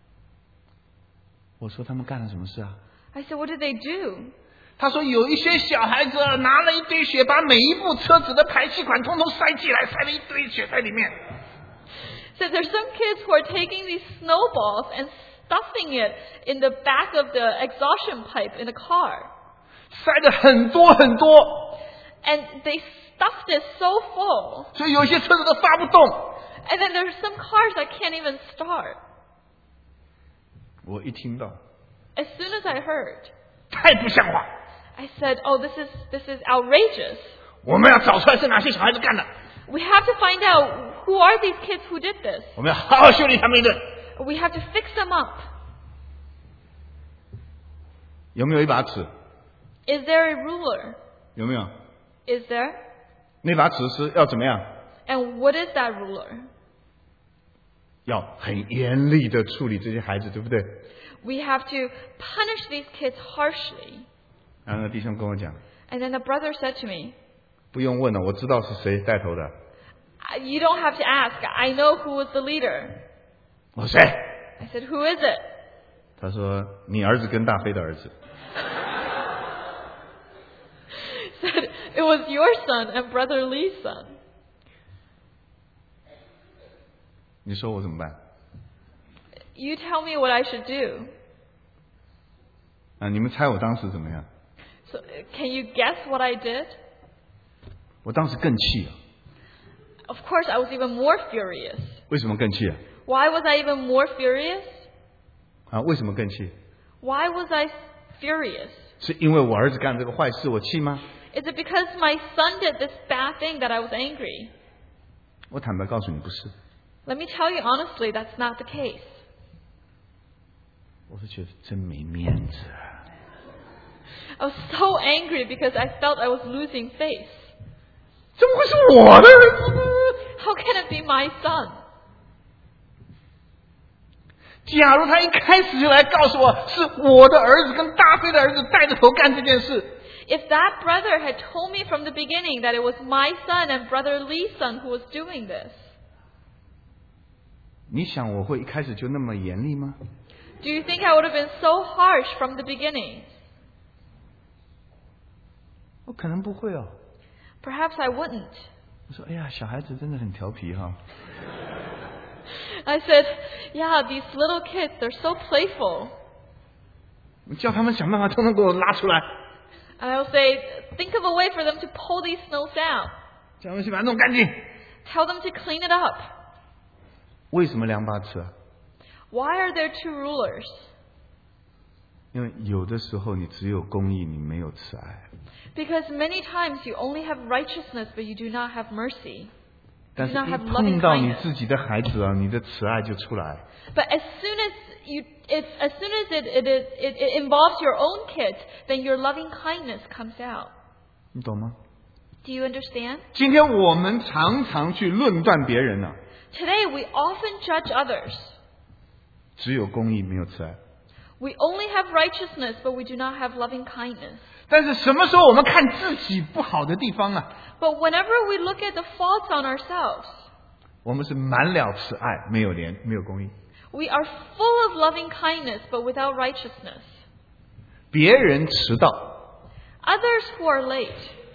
[SPEAKER 3] 我说他们干了什么事啊？
[SPEAKER 2] I said, what did they do?
[SPEAKER 3] 他说有一些小孩子拿了一堆雪，把每一部车子的排气管通通塞进来，塞了一堆雪在里面。
[SPEAKER 2] So there's some kids who are taking these snowballs and stuffing it in the back of the exhaustion pipe in the car.
[SPEAKER 3] 塞的很多很多，
[SPEAKER 2] And they stuffed it so full.
[SPEAKER 3] 所以有些车子都发不动。
[SPEAKER 2] And then there's some cars that can't even start.
[SPEAKER 3] 我一听到，
[SPEAKER 2] As soon as I heard,
[SPEAKER 3] 太不像话，
[SPEAKER 2] I said, oh, this is outrageous.
[SPEAKER 3] 我们要找出来是哪些小孩子干的。
[SPEAKER 2] We have to find out who are these kids who did this.
[SPEAKER 3] 我们要好好修理他们一顿。
[SPEAKER 2] We have to fix them up.
[SPEAKER 3] 有没有一把尺？
[SPEAKER 2] Is there a ruler?
[SPEAKER 3] 有没有？
[SPEAKER 2] Is there?
[SPEAKER 3] 那把尺是要怎么样？
[SPEAKER 2] And what is that ruler?
[SPEAKER 3] 要很严厉的处理这些孩子，对不对？
[SPEAKER 2] We have to punish these kids harshly.
[SPEAKER 3] 然后那弟兄跟我讲，
[SPEAKER 2] And then the brother said to me,
[SPEAKER 3] 不用问了，我知道是谁带头的。
[SPEAKER 2] You don't have to ask. I know who was the leader.
[SPEAKER 3] 我说谁？
[SPEAKER 2] I said, who is it?
[SPEAKER 3] 他说你儿子跟大飞的儿子。
[SPEAKER 2] Said, it was your son and brother Lee's son.
[SPEAKER 3] 你说我怎么办？
[SPEAKER 2] You tell me what I should do.
[SPEAKER 3] 啊，你们猜我当时怎么样？
[SPEAKER 2] So, can you guess what I did?
[SPEAKER 3] 我当时更气了。
[SPEAKER 2] Of course, I was even more furious.
[SPEAKER 3] 为什么更气啊？
[SPEAKER 2] Why was I even more furious?
[SPEAKER 3] 啊，为什么更气？
[SPEAKER 2] Why was I furious?
[SPEAKER 3] 是因为我儿子干这个坏事我气吗？
[SPEAKER 2] Is it because my son did this bad thing that I was angry?
[SPEAKER 3] 我坦白告诉你，不是。
[SPEAKER 2] Let me tell you honestly, that's not the case.
[SPEAKER 3] 我是觉得真没面子。
[SPEAKER 2] I was so angry because I felt I was losing face.
[SPEAKER 3] 怎么会是我的儿子呢？
[SPEAKER 2] How can it be my son?
[SPEAKER 3] 假如他一开始就来告诉我是我的儿子跟大飞的儿子带着头干这件事，
[SPEAKER 2] If that brother had told me from the beginning that it was my son and brother Lee's son who was doing this,
[SPEAKER 3] 你想我会一开始就那么严厉吗？
[SPEAKER 2] do you think I would have been so harsh from the beginning?
[SPEAKER 3] 我可能不会哦。
[SPEAKER 2] Perhaps I wouldn't.
[SPEAKER 3] 我说，哎呀，小孩子真的很调皮哈。
[SPEAKER 2] I said, yeah, these little kids, they're so playful.
[SPEAKER 3] 我叫他们想办法通通给我拉出来，
[SPEAKER 2] And I'll say, think of a way for them to pull these snows out.
[SPEAKER 3] 叫他们去把它弄干净。
[SPEAKER 2] Tell them to clean it up.
[SPEAKER 3] 为什么两把尺啊？
[SPEAKER 2] Why are there two rulers?
[SPEAKER 3] 因为有的时候你只有公义，你没有慈爱。
[SPEAKER 2] Because many times you only have righteousness, but you do not have mercy.
[SPEAKER 3] 但是
[SPEAKER 2] do not
[SPEAKER 3] 一
[SPEAKER 2] have loving
[SPEAKER 3] 碰到你
[SPEAKER 2] kindness.
[SPEAKER 3] 自己的孩子啊，你的慈爱就出来。
[SPEAKER 2] But as soon as it involves your own kids, then your loving kindness comes out.
[SPEAKER 3] 你懂吗？
[SPEAKER 2] Do you understand?
[SPEAKER 3] 今天我们常常去论断别人啊，
[SPEAKER 2] Today we often judge others.
[SPEAKER 3] 只有公义没有慈爱。
[SPEAKER 2] We only have righteousness, but we do not have loving kindness.
[SPEAKER 3] 但是什么时候我们看自己不好的地方啊，
[SPEAKER 2] But whenever we look at the faults on ourselves,
[SPEAKER 3] 我们是满了慈爱，没有公义。
[SPEAKER 2] we are full of loving kindness, but without righteousness.
[SPEAKER 3] 别人迟到，
[SPEAKER 2] Others who are late,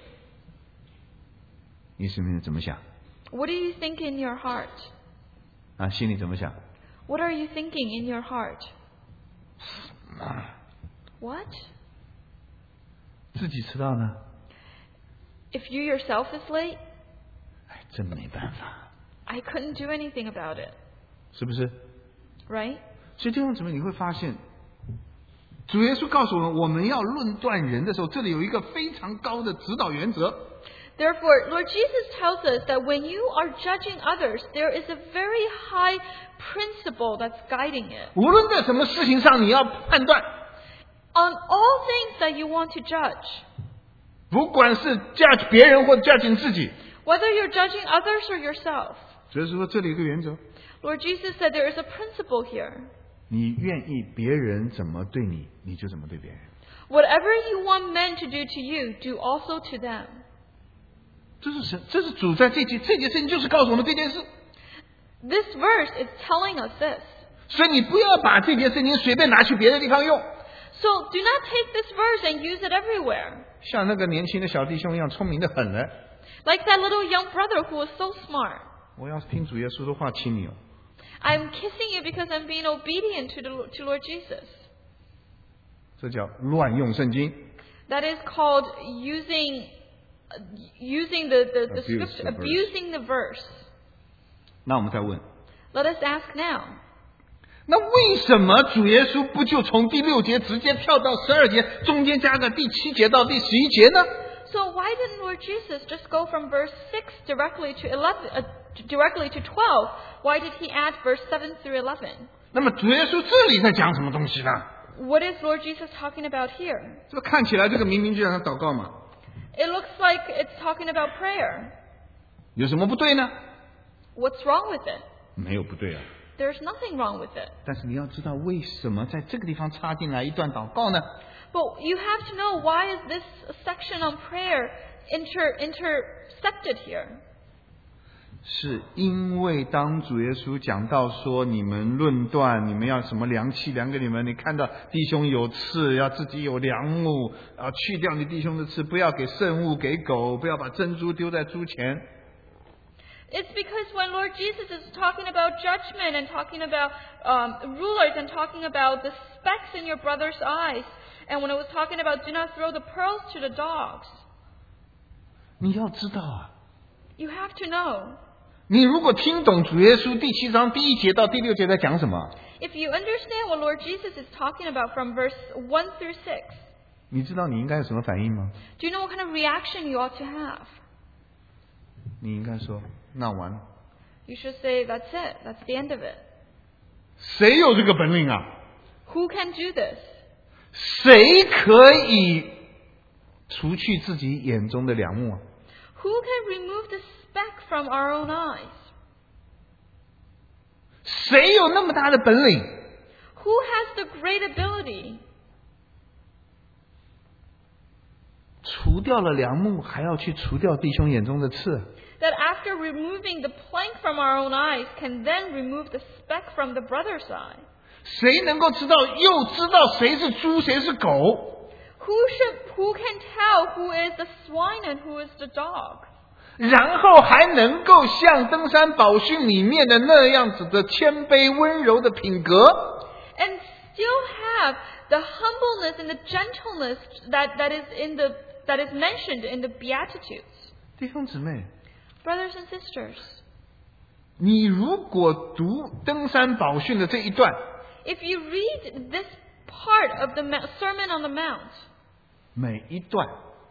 [SPEAKER 3] 你心里怎么想？
[SPEAKER 2] what do you think in your heart?
[SPEAKER 3] 啊，心里怎么想？
[SPEAKER 2] What are you thinking in your heart?
[SPEAKER 3] 啊，
[SPEAKER 2] What?
[SPEAKER 3] 自己迟到呢？
[SPEAKER 2] If you yourself is late,
[SPEAKER 3] 哎，真没办法，
[SPEAKER 2] I couldn't do anything about it,
[SPEAKER 3] 是不是？
[SPEAKER 2] right?
[SPEAKER 3] 所以弟兄姊妹，你会发现，主耶稣告诉我们，我们要论断人的时候，这里有一个非常高的指导原则。
[SPEAKER 2] Therefore, Lord Jesus tells us that when you are judging others, there is a very high principle that's guiding it.
[SPEAKER 3] 无论在什么事情上，你要判断，
[SPEAKER 2] On all things that you want to judge,
[SPEAKER 3] 不管是 judge 别人或 judge 你自己，
[SPEAKER 2] whether you're judging others or yourself,
[SPEAKER 3] 主耶稣说这里有一个原则：
[SPEAKER 2] Lord Jesus said there is a principle here.
[SPEAKER 3] 你愿意别人怎么对你，你就怎么对别人。
[SPEAKER 2] Whatever you want men to do to you, do also to them.
[SPEAKER 3] 这是主在这节事情就是告诉我们这件事。
[SPEAKER 2] This verse is telling us this.
[SPEAKER 3] 所以你不要把这件事情随便拿去别的地方用，
[SPEAKER 2] So do not take this verse and use it everywhere.
[SPEAKER 3] 像那个年轻的小弟兄一样聪明的很了。
[SPEAKER 2] Like that little young brother who was so smart.
[SPEAKER 3] 我要是听主耶稣的话，亲你哦。
[SPEAKER 2] I'm kissing you because I'm being obedient to Lord Jesus.
[SPEAKER 3] 这叫乱用圣经。
[SPEAKER 2] That is called using the
[SPEAKER 3] Abuse
[SPEAKER 2] scripture,
[SPEAKER 3] the verse.
[SPEAKER 2] abusing the verse.
[SPEAKER 3] 那我们再问，
[SPEAKER 2] Let us ask now.
[SPEAKER 3] 那为什么主耶稣不就从第6节直接跳到12节，中间加个第7节到第11节呢？
[SPEAKER 2] So why didn't Lord Jesus just go from verse 6 directly to 12? Why did he add verse 7 through 11?
[SPEAKER 3] 那么主耶稣这里在讲什么东西呢？
[SPEAKER 2] What is Lord Jesus talking about here?
[SPEAKER 3] 这个看起来这个明明就像祷告嘛，
[SPEAKER 2] It looks like it's talking about prayer.
[SPEAKER 3] 有什么不对呢？
[SPEAKER 2] What's wrong with it?
[SPEAKER 3] 没有不对啊。
[SPEAKER 2] There's nothing wrong with it.
[SPEAKER 3] 但是你要知道为什么在这个地方插进来一段祷告呢？
[SPEAKER 2] But you have to know, why is this section on prayer intersected here?
[SPEAKER 3] 是因为当主耶稣讲到说你们论断，你们要什么量器量给你们，你看到弟兄有刺，要自己有梁木，去掉你弟兄的刺，不要给圣物给狗，不要把珍珠丢在猪前。
[SPEAKER 2] It's because when Lord Jesus is talking about judgment and talking about rulers and talking about the specks in your brother's eyes, and when it was talking about do not throw the pearls to the dogs,
[SPEAKER 3] 你要知道啊，
[SPEAKER 2] you have to know.
[SPEAKER 3] 你如果听懂主耶稣第7章第1节到第6节在讲什么，
[SPEAKER 2] If you understand what Lord Jesus is talking about from verse 1 through 6,
[SPEAKER 3] 你知道你应该有什么反应吗？
[SPEAKER 2] do you know what kind of reaction you ought to have?
[SPEAKER 3] 你应该说那完了，
[SPEAKER 2] You should say, that's it. That's the end of it.
[SPEAKER 3] 谁有这个本领啊？
[SPEAKER 2] Who can do this?
[SPEAKER 3] 谁可以除去自己眼中的梁木啊？
[SPEAKER 2] Who can remove the speck from our own eyes?
[SPEAKER 3] 谁有那么大的本领？
[SPEAKER 2] Who has the great ability?
[SPEAKER 3] 除掉了梁木，还要去除掉弟兄眼中的刺。
[SPEAKER 2] That after removing the plank from our own eyes, can then remove the speck from the brother's eye.
[SPEAKER 3] 谁能够知道又知道谁是猪谁是狗？
[SPEAKER 2] Who can tell who is the swine and who is the dog?
[SPEAKER 3] 然后还能够像登山宝训里面的那样子的谦卑温柔的品格，
[SPEAKER 2] And still have the humbleness and the gentleness that is mentioned in the Beatitudes.
[SPEAKER 3] 弟兄姊妹，
[SPEAKER 2] Brothers and sisters,
[SPEAKER 3] 你如果读登山宝训的这一段，
[SPEAKER 2] if you read this part of the Sermon on the Mount,
[SPEAKER 3] 每一段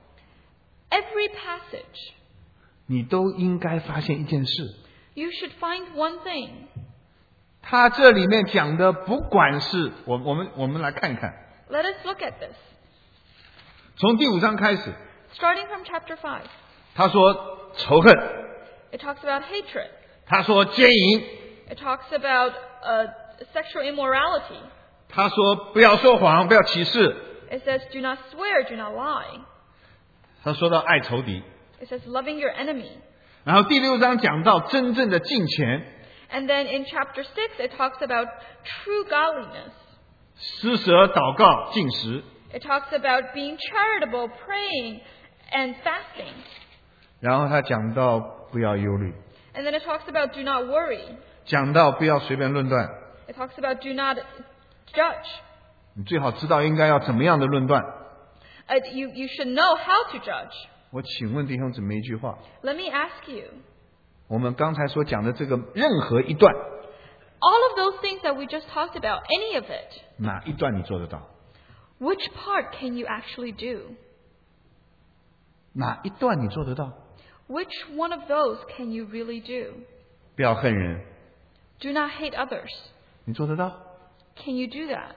[SPEAKER 2] every passage,
[SPEAKER 3] 你都应该发现一件事，
[SPEAKER 2] you should find one thing.
[SPEAKER 3] 他这里面讲的，不管是我们来看一看，
[SPEAKER 2] Let us look at this.
[SPEAKER 3] 从第5章开始，
[SPEAKER 2] Starting from chapter 5,
[SPEAKER 3] 他说仇恨，
[SPEAKER 2] it talks about hatred.
[SPEAKER 3] 他说奸淫，
[SPEAKER 2] It talks about sexual immorality.
[SPEAKER 3] 他说不要说谎，不要起誓，
[SPEAKER 2] It says, do not swear, do not lie.
[SPEAKER 3] 他说到爱仇敌，
[SPEAKER 2] It says, loving your enemy.
[SPEAKER 3] 然后第6章讲到真正的敬虔，
[SPEAKER 2] And then in chapter 6, it talks about true godliness.
[SPEAKER 3] 施舍、祷告、禁食，
[SPEAKER 2] It talks about being charitable, praying, and fasting.
[SPEAKER 3] 然后他讲到不要忧虑，
[SPEAKER 2] And then it talks about do not worry.
[SPEAKER 3] 讲到不要随便论断，
[SPEAKER 2] It talks about do not judge.
[SPEAKER 3] 你最好知道应该要怎么样的论断。
[SPEAKER 2] You should know how to judge.
[SPEAKER 3] 我请问弟兄姊妹一句话，
[SPEAKER 2] Let me ask you,
[SPEAKER 3] 我们刚才所讲的这个任何一段，
[SPEAKER 2] all of those things that we just talked about, any of it,
[SPEAKER 3] 哪一段你做得到？
[SPEAKER 2] which part can you actually do?
[SPEAKER 3] 哪一段你做得到？
[SPEAKER 2] Which one of those can you really do?
[SPEAKER 3] 不要恨人，
[SPEAKER 2] Do not hate others.
[SPEAKER 3] 你做得到？
[SPEAKER 2] Can you do that?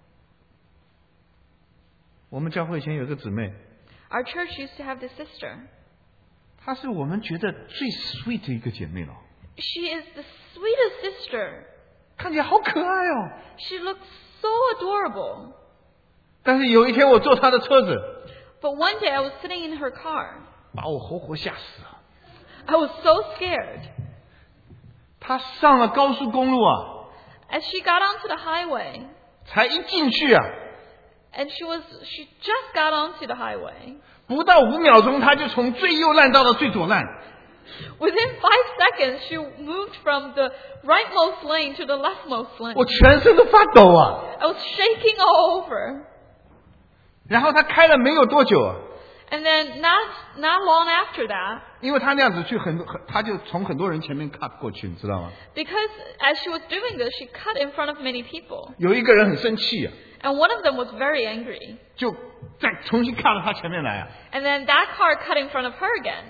[SPEAKER 3] 我们教会以前有个姊妹，
[SPEAKER 2] Our church used to have this sister.
[SPEAKER 3] 她是我们觉得最 sweet 的一个姐妹了，
[SPEAKER 2] She is the sweetest sister.
[SPEAKER 3] 看起来好可爱哦。
[SPEAKER 2] She looked so adorable.
[SPEAKER 3] 但是有一天我坐她的车子，
[SPEAKER 2] But one day I was sitting in her car.
[SPEAKER 3] 把我活活吓死了。
[SPEAKER 2] I was so scared.
[SPEAKER 3] 她上了高速公路啊，
[SPEAKER 2] As she got onto the highway,
[SPEAKER 3] 才一进去啊，
[SPEAKER 2] and she just got onto the highway.
[SPEAKER 3] 不到5秒钟，她就从最右烂到了最左烂。
[SPEAKER 2] Within 5 seconds, she moved from the rightmost lane to the leftmost lane.
[SPEAKER 3] 我全身都发抖啊。
[SPEAKER 2] I was shaking all over.
[SPEAKER 3] 然后她开了没有多久啊，
[SPEAKER 2] And then not long after that,
[SPEAKER 3] 因为她那样子去她就从很多人前面 cut 过去，你知道吗？
[SPEAKER 2] because as she was doing this, she cut in front of many people.
[SPEAKER 3] 有一个人很生气啊，
[SPEAKER 2] And one of them was very angry.
[SPEAKER 3] 就再重新看到他前面来啊！
[SPEAKER 2] And then that car cut in front of her again.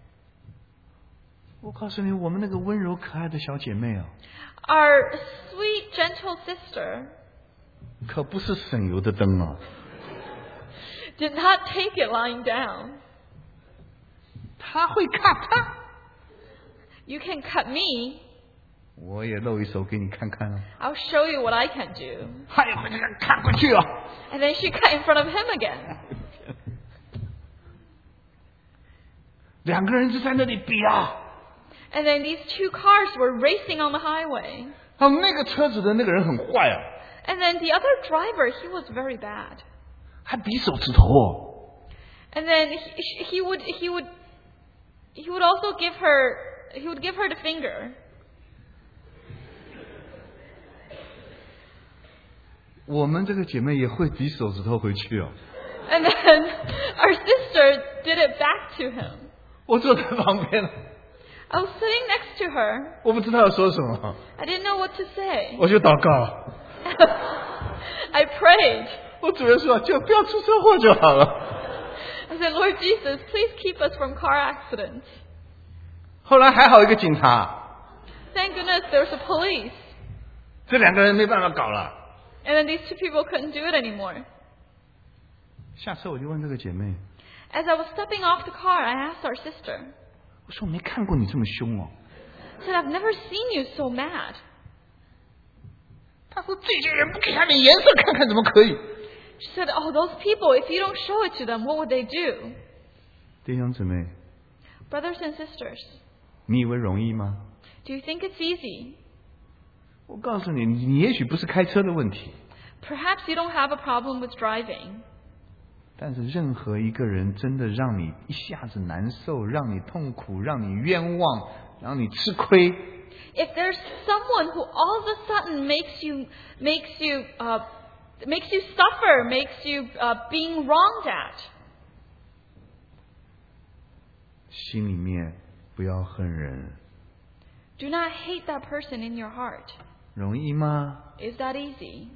[SPEAKER 3] 我告诉你，我们那个温柔可爱的小姐妹啊，
[SPEAKER 2] Our sweet, gentle sister
[SPEAKER 3] 可不是省油的灯啊！
[SPEAKER 2] did not take it lying down.
[SPEAKER 3] 她会cut他，
[SPEAKER 2] You can cut me.
[SPEAKER 3] 我也露一手给你看看啊！
[SPEAKER 2] I'll show you what I can do.
[SPEAKER 3] 她也会这样看过去啊！
[SPEAKER 2] And then she cut in front of him again.
[SPEAKER 3] 两个人就在那里比啊！
[SPEAKER 2] And then these two cars were racing on the highway.
[SPEAKER 3] 那个车子的那个人很坏啊，
[SPEAKER 2] And then the other driver, he was very bad.
[SPEAKER 3] 还比手指头哦。
[SPEAKER 2] And then he would also give her the finger.
[SPEAKER 3] 我们这个姐妹也会比手指头回去哦。
[SPEAKER 2] And then our sister did it back to him.
[SPEAKER 3] 我坐在旁边，
[SPEAKER 2] I was sitting next to her.
[SPEAKER 3] 我不知道要说什么，
[SPEAKER 2] I didn't know what to say.
[SPEAKER 3] 我就祷告。
[SPEAKER 2] I prayed.
[SPEAKER 3] 我主耶稣啊，就不要出车祸就好了。
[SPEAKER 2] I said, Lord Jesus, please keep us from car accidents.
[SPEAKER 3] 后来还好一个警察，
[SPEAKER 2] Thank goodness there was a police.
[SPEAKER 3] 这两个人没办法搞了。
[SPEAKER 2] And then these two people couldn't do it anymore.
[SPEAKER 3] 下车我就问这个姐妹，
[SPEAKER 2] As I was stepping off the car, I asked our sister,
[SPEAKER 3] 我说我没看过你这么凶哦。
[SPEAKER 2] I said, I've never seen you so mad.
[SPEAKER 3] 她说这些人不给他点颜色看看怎么可以？
[SPEAKER 2] She said, oh, those people, if you don't show it to them, what would they do?
[SPEAKER 3] 弟兄姊妹，
[SPEAKER 2] Brothers and sisters,
[SPEAKER 3] 你以为容易吗？
[SPEAKER 2] do you think it's easy?
[SPEAKER 3] 我告诉你，你也许不是开车的问题，
[SPEAKER 2] Perhaps you don't have a problem with driving.
[SPEAKER 3] 但是任何一个人真的让你一下子难受，让你痛苦，让你冤枉，让你吃亏，
[SPEAKER 2] If there's someone who all of a sudden makes you suffer, makes you being wronged at,
[SPEAKER 3] 心里面不要恨人，
[SPEAKER 2] do not hate that person in your heart.
[SPEAKER 3] 容易吗？
[SPEAKER 2] Is that easy?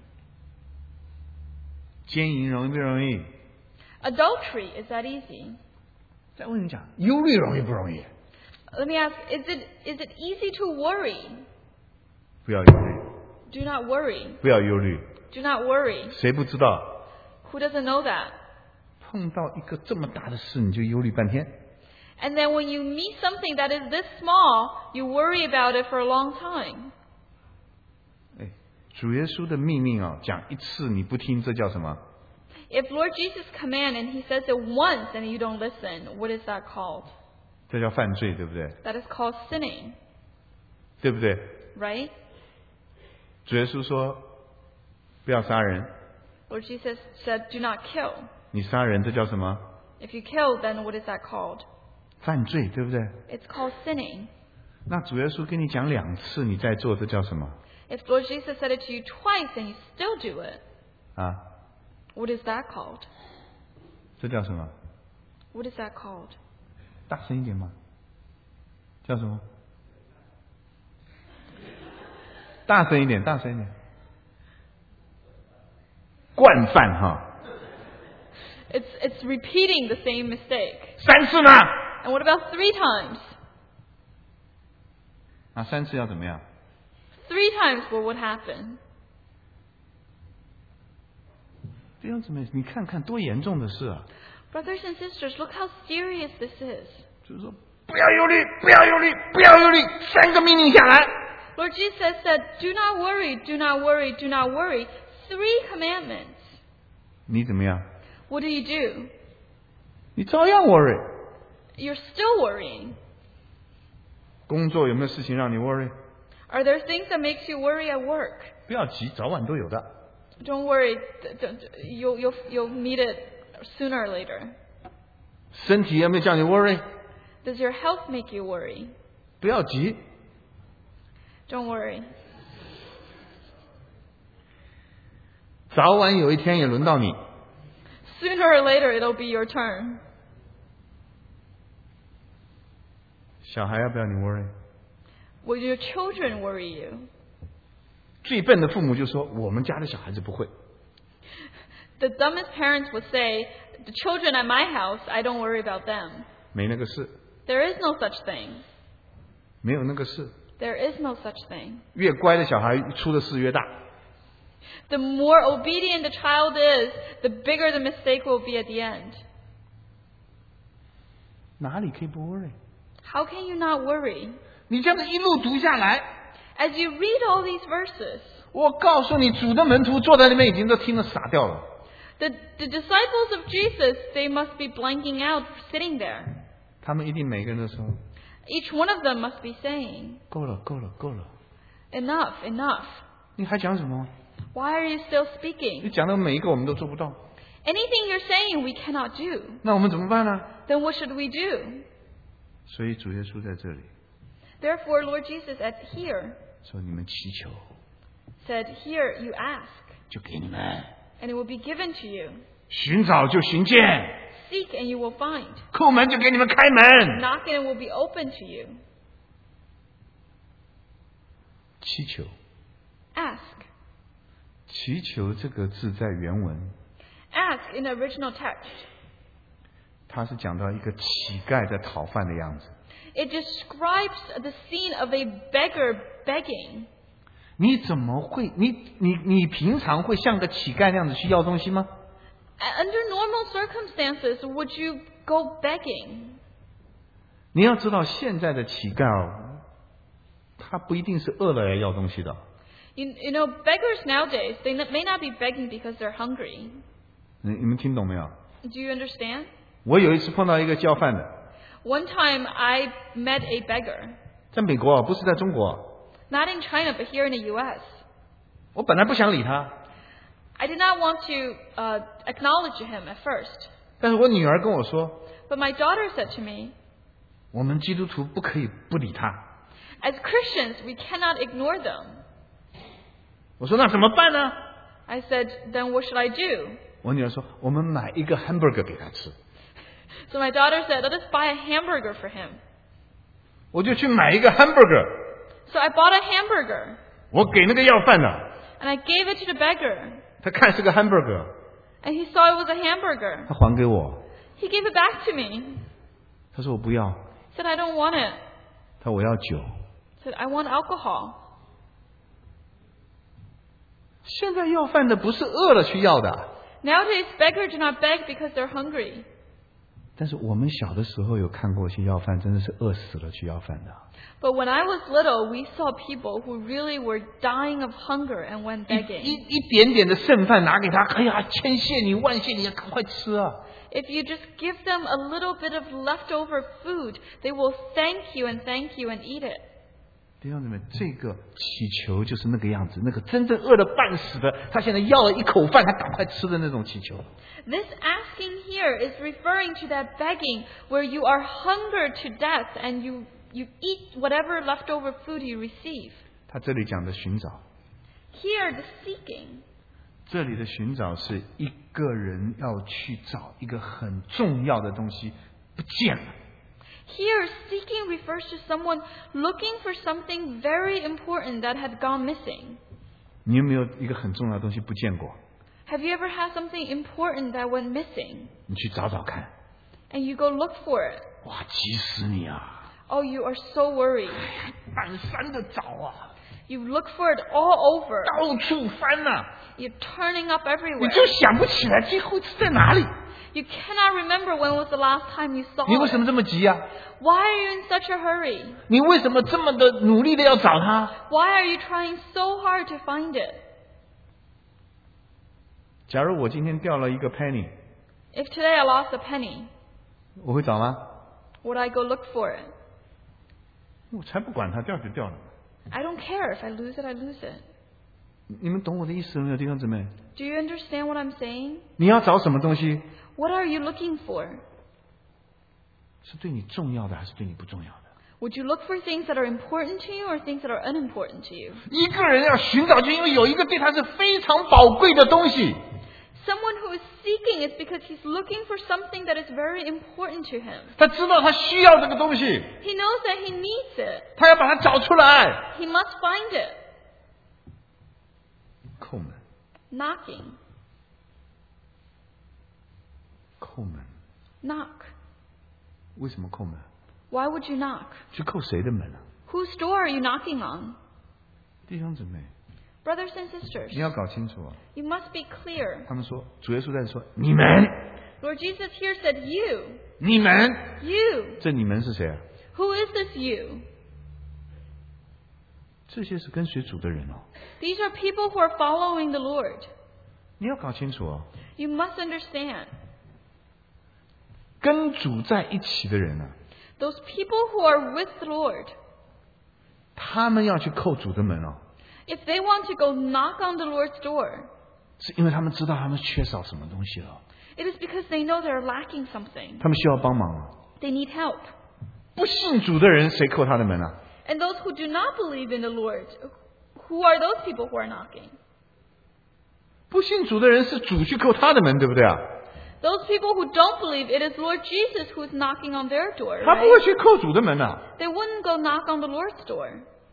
[SPEAKER 3] 奸淫容易不容易？
[SPEAKER 2] Adultery, is that easy?
[SPEAKER 3] 再问你讲，忧虑容易不容易？
[SPEAKER 2] Let me ask, is it easy to worry?
[SPEAKER 3] 不要忧虑，
[SPEAKER 2] Do not worry.
[SPEAKER 3] 不要忧虑。
[SPEAKER 2] Do not worry.
[SPEAKER 3] 谁不知道？
[SPEAKER 2] Who doesn't know that?
[SPEAKER 3] 碰到一个这么大的事，你就忧虑半天。
[SPEAKER 2] And then when you meet something that is this small, you worry about it for a long time.
[SPEAKER 3] 哎，主耶稣的命令啊，讲一次你不听，这叫什么？
[SPEAKER 2] If Lord Jesus commands and He says it once and you don't listen, what is that called?
[SPEAKER 3] 这叫犯罪，对不对？
[SPEAKER 2] That is called sinning,
[SPEAKER 3] 对不对？
[SPEAKER 2] right?
[SPEAKER 3] 主耶稣说不要杀人，
[SPEAKER 2] Lord Jesus said, do not kill.
[SPEAKER 3] 你杀人这叫什么？
[SPEAKER 2] If you kill, then what is that called?
[SPEAKER 3] 犯罪，对不对？
[SPEAKER 2] It's called sinning.
[SPEAKER 3] 那主耶稣跟你讲2次，你在做，这叫什么？
[SPEAKER 2] If Lord Jesus said it to you twice and you still do it,
[SPEAKER 3] 啊，
[SPEAKER 2] what is that called?
[SPEAKER 3] 这叫什么？
[SPEAKER 2] What is that called?
[SPEAKER 3] 大声一点嘛！叫什么？大声一点，大声一点！惯犯哈
[SPEAKER 2] It's repeating the same mistake.
[SPEAKER 3] ，3次呢？
[SPEAKER 2] And what about 3 times?
[SPEAKER 3] 啊，3次要怎么样？
[SPEAKER 2] 3 times, what would happen?
[SPEAKER 3] 弟兄姊妹，你看看多严重的事啊！
[SPEAKER 2] Brothers and sisters, look how serious this is.
[SPEAKER 3] 就是说，不要忧虑，不要忧虑，不要忧虑，3个命令下来。
[SPEAKER 2] Lord Jesus said, do not worry, do not worry, do not worry. 3 commandments.
[SPEAKER 3] 你怎么样？
[SPEAKER 2] What do you do?
[SPEAKER 3] 你照样 worry。
[SPEAKER 2] You're still worrying.
[SPEAKER 3] 工作有没有事情让你 worry？
[SPEAKER 2] Are there things that makes you worry at work?
[SPEAKER 3] 不要急，早晚都有的。
[SPEAKER 2] Don't worry, you'll meet it sooner or later.
[SPEAKER 3] 身体有没有叫你 worry？
[SPEAKER 2] Does your health make you worry?
[SPEAKER 3] 不要急，
[SPEAKER 2] Don't worry.
[SPEAKER 3] 早晚有一天也轮到你。
[SPEAKER 2] Sooner or later, it'll be your turn.
[SPEAKER 3] 小孩要不要你 worry？
[SPEAKER 2] Will your children worry you?
[SPEAKER 3] 最笨的父母就说：“我们家的小孩子不会。
[SPEAKER 2] The dumbest parents would say, the children at my house, I don't worry about them.
[SPEAKER 3] 没那个事，
[SPEAKER 2] There is no such thing.
[SPEAKER 3] 没有那个事。
[SPEAKER 2] There is no such thing.
[SPEAKER 3] 越乖的小孩出的事越大。
[SPEAKER 2] The more obedient the child is, the bigger the mistake will be at the end.
[SPEAKER 3] 哪里可以不 worry？
[SPEAKER 2] How can you not worry?
[SPEAKER 3] 你这样子一路读下来，
[SPEAKER 2] As you read all these verses,
[SPEAKER 3] 我告诉你，主的门徒坐在那边已经都听得傻掉了。
[SPEAKER 2] the disciples of Jesus, they must be blanking out sitting there.
[SPEAKER 3] 他们一定每个人都说
[SPEAKER 2] Each one of them must be saying,
[SPEAKER 3] 够了，够了，够了。
[SPEAKER 2] enough, enough.
[SPEAKER 3] 你还讲什么？
[SPEAKER 2] Why are you still
[SPEAKER 3] 你
[SPEAKER 2] speaking?
[SPEAKER 3] 讲的每一个我们都做不到，
[SPEAKER 2] Anything you're saying we cannot do.
[SPEAKER 3] 那我们怎么办呢？
[SPEAKER 2] Then what should we do?
[SPEAKER 3] 所以主耶稣在这里
[SPEAKER 2] Therefore, Lord Jesus here
[SPEAKER 3] 说：“你们祈求，
[SPEAKER 2] said, here you ask,
[SPEAKER 3] 就给你们；
[SPEAKER 2] and it will be given to you.
[SPEAKER 3] 寻找就寻见，
[SPEAKER 2] Seek and you will find.
[SPEAKER 3] 叩门就给你们开门。
[SPEAKER 2] Knock and it will be open to you.
[SPEAKER 3] 祈求，
[SPEAKER 2] Ask.
[SPEAKER 3] 祈求这个字在原文，
[SPEAKER 2] Ask in the original text.
[SPEAKER 3] 它是讲到一个乞丐在讨饭的样子。
[SPEAKER 2] It describes the scene of a beggar begging.
[SPEAKER 3] 你怎么会？你平常会像个乞丐那样子去要东西吗？
[SPEAKER 2] Under normal circumstances, would you go begging?
[SPEAKER 3] 你要知道，现在的乞丐哦，他不一定是饿了来要东西的。
[SPEAKER 2] You know, beggars nowadays, they may not be begging because they're hungry.
[SPEAKER 3] 你们听懂没有？
[SPEAKER 2] Do you understand?
[SPEAKER 3] 我有一次碰到一个叫饭的，
[SPEAKER 2] One time I met a beggar.
[SPEAKER 3] 在美国啊，不是在中国啊。
[SPEAKER 2] Not in China, but here in the U.S.
[SPEAKER 3] 我本来不想理他，
[SPEAKER 2] I did not want to acknowledge him at first.
[SPEAKER 3] 但是我女儿跟我说，
[SPEAKER 2] But my daughter said to me,
[SPEAKER 3] 我们基督徒不可以不理他。
[SPEAKER 2] as Christians, we cannot ignore them.
[SPEAKER 3] 我说那怎么办呢？
[SPEAKER 2] I said, then what should I do?
[SPEAKER 3] 我女儿说，我们买一个 hamburger 给他吃。
[SPEAKER 2] So my daughter said, let us buy a hamburger for him.
[SPEAKER 3] 我就去买一个 hamburger，
[SPEAKER 2] So I bought a hamburger,
[SPEAKER 3] 我给那个要饭的，
[SPEAKER 2] and I gave it to the beggar.
[SPEAKER 3] 他看是个 hamburger，
[SPEAKER 2] And he saw it was a hamburger.
[SPEAKER 3] 他还给我。
[SPEAKER 2] He gave it back to me.
[SPEAKER 3] 他说我不要，
[SPEAKER 2] He said, I don't want it.
[SPEAKER 3] 他说我要酒。
[SPEAKER 2] He said, I want alcohol.
[SPEAKER 3] 现在要饭的不是饿了去要的，
[SPEAKER 2] Nowadays, beggars do not beg because they're hungry.
[SPEAKER 3] 但是我们小的时候有看过去要饭，真的是饿死了去要饭的。
[SPEAKER 2] But when I was little, we saw people who really were dying of hunger and went
[SPEAKER 3] 一
[SPEAKER 2] begging.
[SPEAKER 3] 一点点的剩饭拿给他，哎呀，千谢你万谢你，赶快吃啊！
[SPEAKER 2] If you just give them a little bit of leftover food, they will thank you and eat it.
[SPEAKER 3] 弟兄姊妹，这个祈求就是那个样子，那个真正饿得半死的，他现在要了一口饭，他赶快吃的那种祈求。
[SPEAKER 2] This asking here is referring to that begging where you are hungered to death and you eat whatever leftover food you receive.
[SPEAKER 3] 他这里讲的寻找，
[SPEAKER 2] Here, the seeking.
[SPEAKER 3] 这里的寻找是一个人要去找一个很重要的东西，不见了。
[SPEAKER 2] Here, seeking refers to someone looking for something very important that had gone missing.
[SPEAKER 3] 你有没有一个很重要的东西不见过？
[SPEAKER 2] Have you ever had something important that went missing?
[SPEAKER 3] 你去找找看。
[SPEAKER 2] And you go look for it.
[SPEAKER 3] 哇，急死你啊！
[SPEAKER 2] Oh, you are so worried.
[SPEAKER 3] 满山的找啊，
[SPEAKER 2] You look for it all over.
[SPEAKER 3] 到处翻啊，
[SPEAKER 2] You're turning up
[SPEAKER 3] 你
[SPEAKER 2] everywhere.
[SPEAKER 3] 就想不起来最后是在哪里。
[SPEAKER 2] You cannot remember when was the last time you saw
[SPEAKER 3] 你为什么
[SPEAKER 2] it.
[SPEAKER 3] 这么急啊？
[SPEAKER 2] Why are you in such a hurry?
[SPEAKER 3] 你为什么这么的努力的要找他？
[SPEAKER 2] Why are you trying so hard to find it?
[SPEAKER 3] 假如我今天掉了一个 penny，
[SPEAKER 2] If today I lost a penny,
[SPEAKER 3] 我会找吗？
[SPEAKER 2] would I go look for it?
[SPEAKER 3] 我才不管它，掉就掉了。
[SPEAKER 2] I don't care. If I lose it, I lose it.
[SPEAKER 3] 你们懂我的意思没有，弟兄姊妹？
[SPEAKER 2] Do you understand what I'm saying?
[SPEAKER 3] 你要找什么东西？
[SPEAKER 2] What are you looking for?
[SPEAKER 3] 是对你重要的，还是对你不重要的？
[SPEAKER 2] Would you look for things that are important to you or things that are unimportant to you?
[SPEAKER 3] 一个人要寻找，就因为有一个对他是非常宝贵的东西。
[SPEAKER 2] Someone who is seeking is because he's looking for something that is very important to him.
[SPEAKER 3] 他知道他需要这个东西，
[SPEAKER 2] He knows that he needs it.
[SPEAKER 3] 他要把它找出来。
[SPEAKER 2] He must find it.
[SPEAKER 3] 叩门，
[SPEAKER 2] Knocking.
[SPEAKER 3] 叩门。
[SPEAKER 2] Knock.
[SPEAKER 3] 为什么叩门？
[SPEAKER 2] Why would you knock?
[SPEAKER 3] 去叩谁的门啊？
[SPEAKER 2] Whose door are you knocking on?
[SPEAKER 3] 弟兄姊妹，
[SPEAKER 2] Brothers and sisters,
[SPEAKER 3] 你要搞清楚啊！
[SPEAKER 2] you must be clear.
[SPEAKER 3] 他们说，主耶稣在说你们，
[SPEAKER 2] Lord Jesus here said, you.
[SPEAKER 3] 你们，
[SPEAKER 2] You.
[SPEAKER 3] 这你们是谁啊？
[SPEAKER 2] Who is this you?
[SPEAKER 3] 这些是跟随主的人哦。
[SPEAKER 2] These are people who are following the Lord.
[SPEAKER 3] 你要搞清楚哦，
[SPEAKER 2] You must understand.
[SPEAKER 3] 跟主在一起的人啊，
[SPEAKER 2] Those people who are with the Lord,
[SPEAKER 3] 他们要去叩主的门哦，
[SPEAKER 2] if they want to go knock on the Lord's door,
[SPEAKER 3] 是因为他们知道他们缺少什么东西了，
[SPEAKER 2] it is because they know they're lacking something.
[SPEAKER 3] 他们需要帮忙啊。
[SPEAKER 2] They need help.
[SPEAKER 3] 不信主的人，谁叩他的门啊？
[SPEAKER 2] And those who do not believe in the Lord, who are those people who are knocking?
[SPEAKER 3] 不信主的人是主去叩他的门，对不对啊？
[SPEAKER 2] Those people who don't believe, it is Lord Jesus who is knocking on their door,
[SPEAKER 3] 他不会
[SPEAKER 2] right?
[SPEAKER 3] 去叩主的门啊。
[SPEAKER 2] They wouldn't go knock on the Lord's door.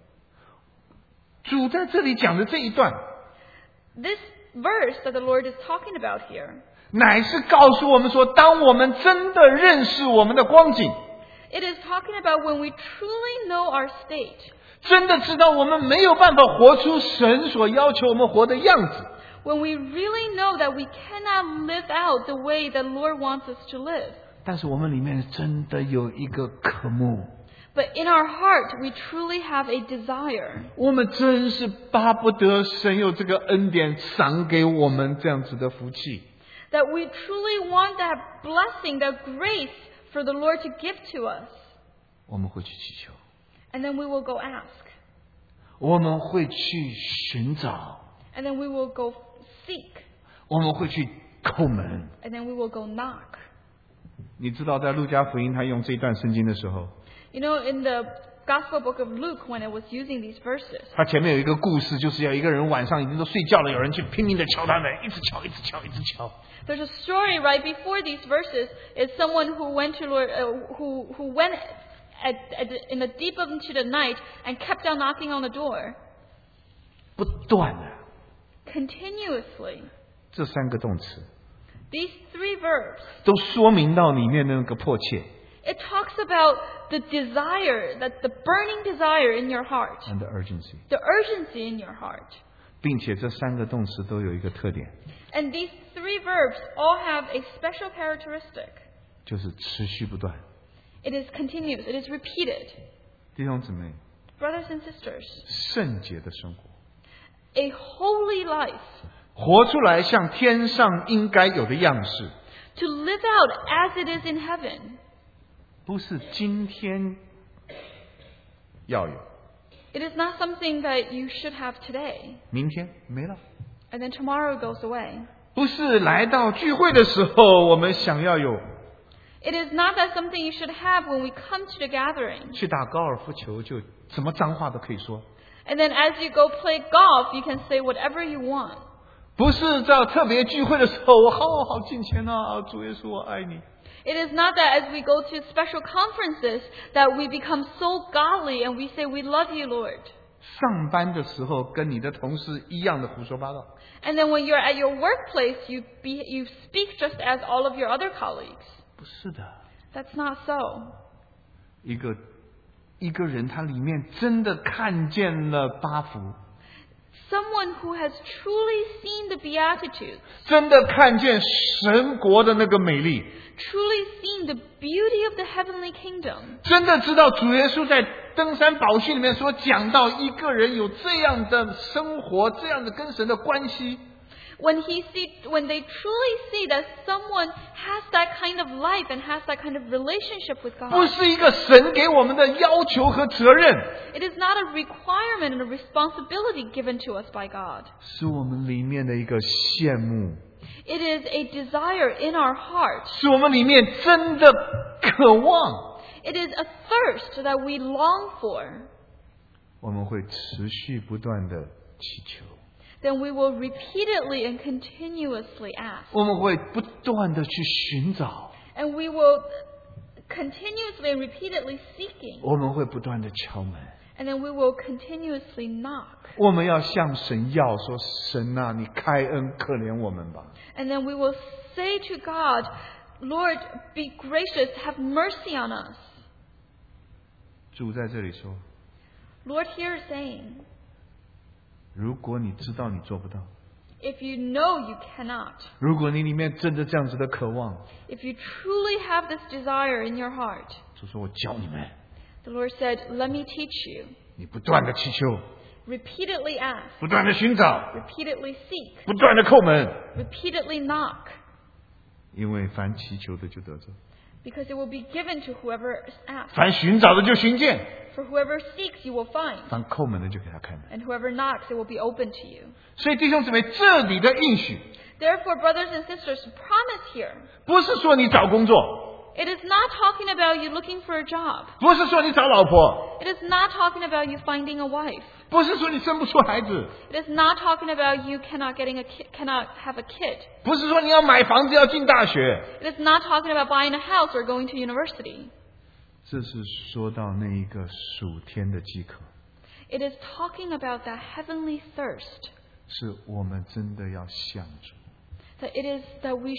[SPEAKER 3] 主在这里讲的这一段，
[SPEAKER 2] This verse that the Lord is talking about here,
[SPEAKER 3] 乃是告诉我们说，当我们真的认识我们的光景，
[SPEAKER 2] it is talking about when we truly know our state,
[SPEAKER 3] 真的知道我们没有办法活出神所要求我们活的样子，
[SPEAKER 2] when we really know that we cannot live out the way that Lord wants us to live.
[SPEAKER 3] 但是我们里面真的有一个渴慕，
[SPEAKER 2] But in our heart, we truly have a desire.
[SPEAKER 3] 我们真是巴不得神有这个恩典赏给我们这样子的福气。
[SPEAKER 2] That we truly want that blessing, that grace for the Lord to give to us.
[SPEAKER 3] 我们会去祈求，
[SPEAKER 2] And then we will go ask.
[SPEAKER 3] 我们会去寻找，
[SPEAKER 2] And then we will go seek.
[SPEAKER 3] 我们会去叩门。
[SPEAKER 2] And then we will go knock.
[SPEAKER 3] 你知道，在路加福音他用这一段圣经的时候，
[SPEAKER 2] You know, in the Gospel book of Luke, when it was using these verses,
[SPEAKER 3] 他前面有一个故事，就是要一个人晚上已经都睡觉了，有人去拼命的敲他门，一直敲，一直敲，一直敲。
[SPEAKER 2] there's a story right before these verses. Is someone who went to Lord, who went in the deep into the night and kept on knocking on the door
[SPEAKER 3] 不断的，
[SPEAKER 2] continuously.
[SPEAKER 3] 这三个动词
[SPEAKER 2] These three verbs,
[SPEAKER 3] 都说明到里面的那个迫切
[SPEAKER 2] it talks about the desire, that the burning desire in your heart,
[SPEAKER 3] and the urgency，
[SPEAKER 2] the urgency in your heart.
[SPEAKER 3] 并且这三个动词都有一个特点，
[SPEAKER 2] And these three verbs all have a special characteristic.
[SPEAKER 3] 就是持续不断。
[SPEAKER 2] It is continuous. It is repeated.
[SPEAKER 3] 弟兄姊妹，
[SPEAKER 2] Brothers and sisters,
[SPEAKER 3] 圣洁的生活，
[SPEAKER 2] a holy life,
[SPEAKER 3] 活出来像天上应该有的样式，
[SPEAKER 2] to live out as it is in heaven.
[SPEAKER 3] 不是今天要有，
[SPEAKER 2] It is not something that you should have today,
[SPEAKER 3] 明天没了。
[SPEAKER 2] and then tomorrow goes away.
[SPEAKER 3] 不是来到聚会的时候我们想要有，
[SPEAKER 2] It is not that something you should have when we come to the gathering.
[SPEAKER 3] 去打高尔夫球就什么脏话都可以说，
[SPEAKER 2] And then as you go play golf, you can say whatever you want.
[SPEAKER 3] 不是在特别聚会的时候我好敬虔啊，主耶稣我爱你。
[SPEAKER 2] It is not that as we go to special conferences that we become so godly and we say, we love you, Lord.
[SPEAKER 3] 上班的时候跟你的同事一样的胡说八道，
[SPEAKER 2] And then when you're at your workplace, you speak just as all of your other colleagues.
[SPEAKER 3] 不是的。
[SPEAKER 2] That's not so.
[SPEAKER 3] 一个人他里面真的看见了八福，
[SPEAKER 2] Someone who has truly seen the Beatitudes,
[SPEAKER 3] 真的看见神国的那个美丽，
[SPEAKER 2] truly seen the beauty of the heavenly kingdom,
[SPEAKER 3] 真的知道主耶稣在登山宝训里面所讲到一个人有这样的生活，这样的跟神的关系，
[SPEAKER 2] when they truly see that someone has that kind of life and has that kind of relationship with
[SPEAKER 3] 不
[SPEAKER 2] God,
[SPEAKER 3] 是一个神给我们的要求和责任，
[SPEAKER 2] it is not a requirement and a responsibility given to us by God.
[SPEAKER 3] 是我们里面的一个羡慕，
[SPEAKER 2] It is a desire in our heart.
[SPEAKER 3] 是我们里面真的渴望，
[SPEAKER 2] It is a thirst that we long for.
[SPEAKER 3] 我们会持续不断的祈求，
[SPEAKER 2] Then we will repeatedly and continuously ask.
[SPEAKER 3] 我们会不断的去寻找，
[SPEAKER 2] And we will continuously and repeatedly seeking.
[SPEAKER 3] 我们会不断的敲门。
[SPEAKER 2] And then we will continuously knock.
[SPEAKER 3] 我们要向神要说：“神啊，你开恩可怜我们吧。
[SPEAKER 2] And then we will say to God, Lord, be gracious, have mercy on us.
[SPEAKER 3] 主在这里说，
[SPEAKER 2] Lord here is saying,
[SPEAKER 3] 如果你知道你做不到，
[SPEAKER 2] if you know you cannot,
[SPEAKER 3] 如果你里面真的这样子的渴望，
[SPEAKER 2] if you truly have this desire in your heart,
[SPEAKER 3] 主说我教你们，
[SPEAKER 2] the Lord said, let me teach you.
[SPEAKER 3] 你不断的祈求，
[SPEAKER 2] Repeatedly ask,
[SPEAKER 3] 不断的寻找，
[SPEAKER 2] repeatedly seek,
[SPEAKER 3] 不断的叩门，
[SPEAKER 2] repeatedly knock,
[SPEAKER 3] 因为凡祈求的就得着，
[SPEAKER 2] because it will be given to whoever asks.
[SPEAKER 3] 凡寻找的就寻见，
[SPEAKER 2] For whoever seeks, you will find,
[SPEAKER 3] 凡叩门的就给他开门。
[SPEAKER 2] and whoever knocks, it will be open to you.
[SPEAKER 3] 所以弟兄姊妹，这里的应许
[SPEAKER 2] Therefore, brothers and sisters, promise here,
[SPEAKER 3] 不是说你找工作，
[SPEAKER 2] it is not talking about you looking for a job.
[SPEAKER 3] 不是说你找老婆，
[SPEAKER 2] It is not talking about you finding a wife.
[SPEAKER 3] 不是说你生不出孩子，
[SPEAKER 2] It is not talking about you cannot have a kid.
[SPEAKER 3] 不是说你要买房子要进大学，
[SPEAKER 2] It is not talking about buying a house or going to university.
[SPEAKER 3] 这是说到那一个属天的饥渴，
[SPEAKER 2] It is talking about that heavenly thirst.
[SPEAKER 3] 是我们真的要向主。
[SPEAKER 2] That it is that we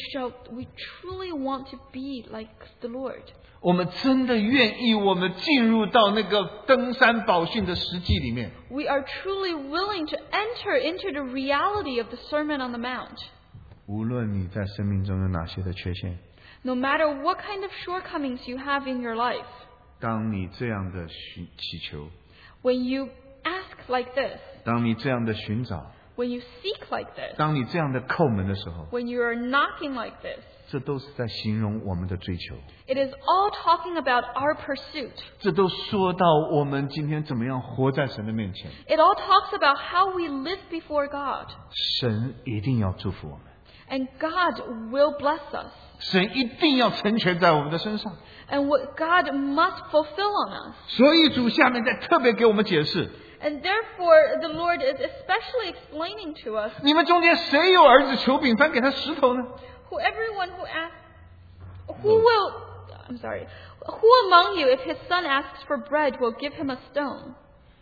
[SPEAKER 2] truly want to be like the Lord.
[SPEAKER 3] 我们真的愿意，我们进入到那个登山宝训的实际里面。
[SPEAKER 2] We are truly willing to enter into the reality of the Sermon on the Mount.
[SPEAKER 3] 无论你在生命中有哪些的缺陷，
[SPEAKER 2] No matter what kind of shortcomings you have in your life,
[SPEAKER 3] 当你这样的祈求，
[SPEAKER 2] when you ask like this,
[SPEAKER 3] 当你这样的寻找，
[SPEAKER 2] when you seek like this,
[SPEAKER 3] 当你这样的叩门的时候，
[SPEAKER 2] when you are knocking like this,
[SPEAKER 3] 这都是在形容我们的追求，
[SPEAKER 2] it is all talking about our pursuit.
[SPEAKER 3] 这都说到我们今天怎么样活在神的面前。
[SPEAKER 2] It all talks about how we live before God.
[SPEAKER 3] 神一定要祝福我们，
[SPEAKER 2] And God will bless us.
[SPEAKER 3] 神一定要成全在我们的身上。
[SPEAKER 2] And what God must fulfill on us.
[SPEAKER 3] 所以主下面在特别给我们解释，
[SPEAKER 2] And therefore, the Lord is especially explaining to us
[SPEAKER 3] 你们中间谁有儿子求饼，反给他石头呢？
[SPEAKER 2] everyone who asks, who among you, if his son asks for bread, will give him a stone?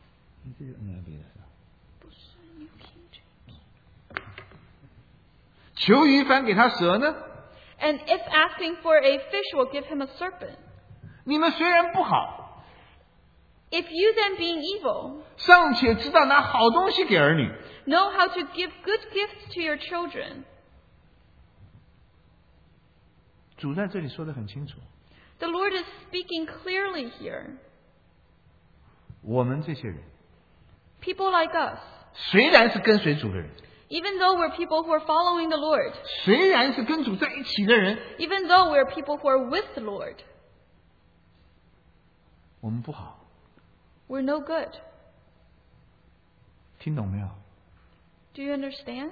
[SPEAKER 3] 求鱼反给他蛇呢？
[SPEAKER 2] And if asking for a fish, will give him a serpent?
[SPEAKER 3] 你们虽然不好，
[SPEAKER 2] If you then, being evil,
[SPEAKER 3] 尚且知道拿好东西给儿女，
[SPEAKER 2] know how to give good gifts to your children,
[SPEAKER 3] 主在这里说得很清楚，
[SPEAKER 2] the Lord is speaking clearly here.
[SPEAKER 3] 我们这些人
[SPEAKER 2] People like us,
[SPEAKER 3] 虽然是跟随主的人，
[SPEAKER 2] even though we're people who are following the Lord,
[SPEAKER 3] 虽然是跟主在一起的人，
[SPEAKER 2] even though we're people who are with the Lord,
[SPEAKER 3] 我们不好，
[SPEAKER 2] we're no good.
[SPEAKER 3] 听懂没有？
[SPEAKER 2] Do you understand?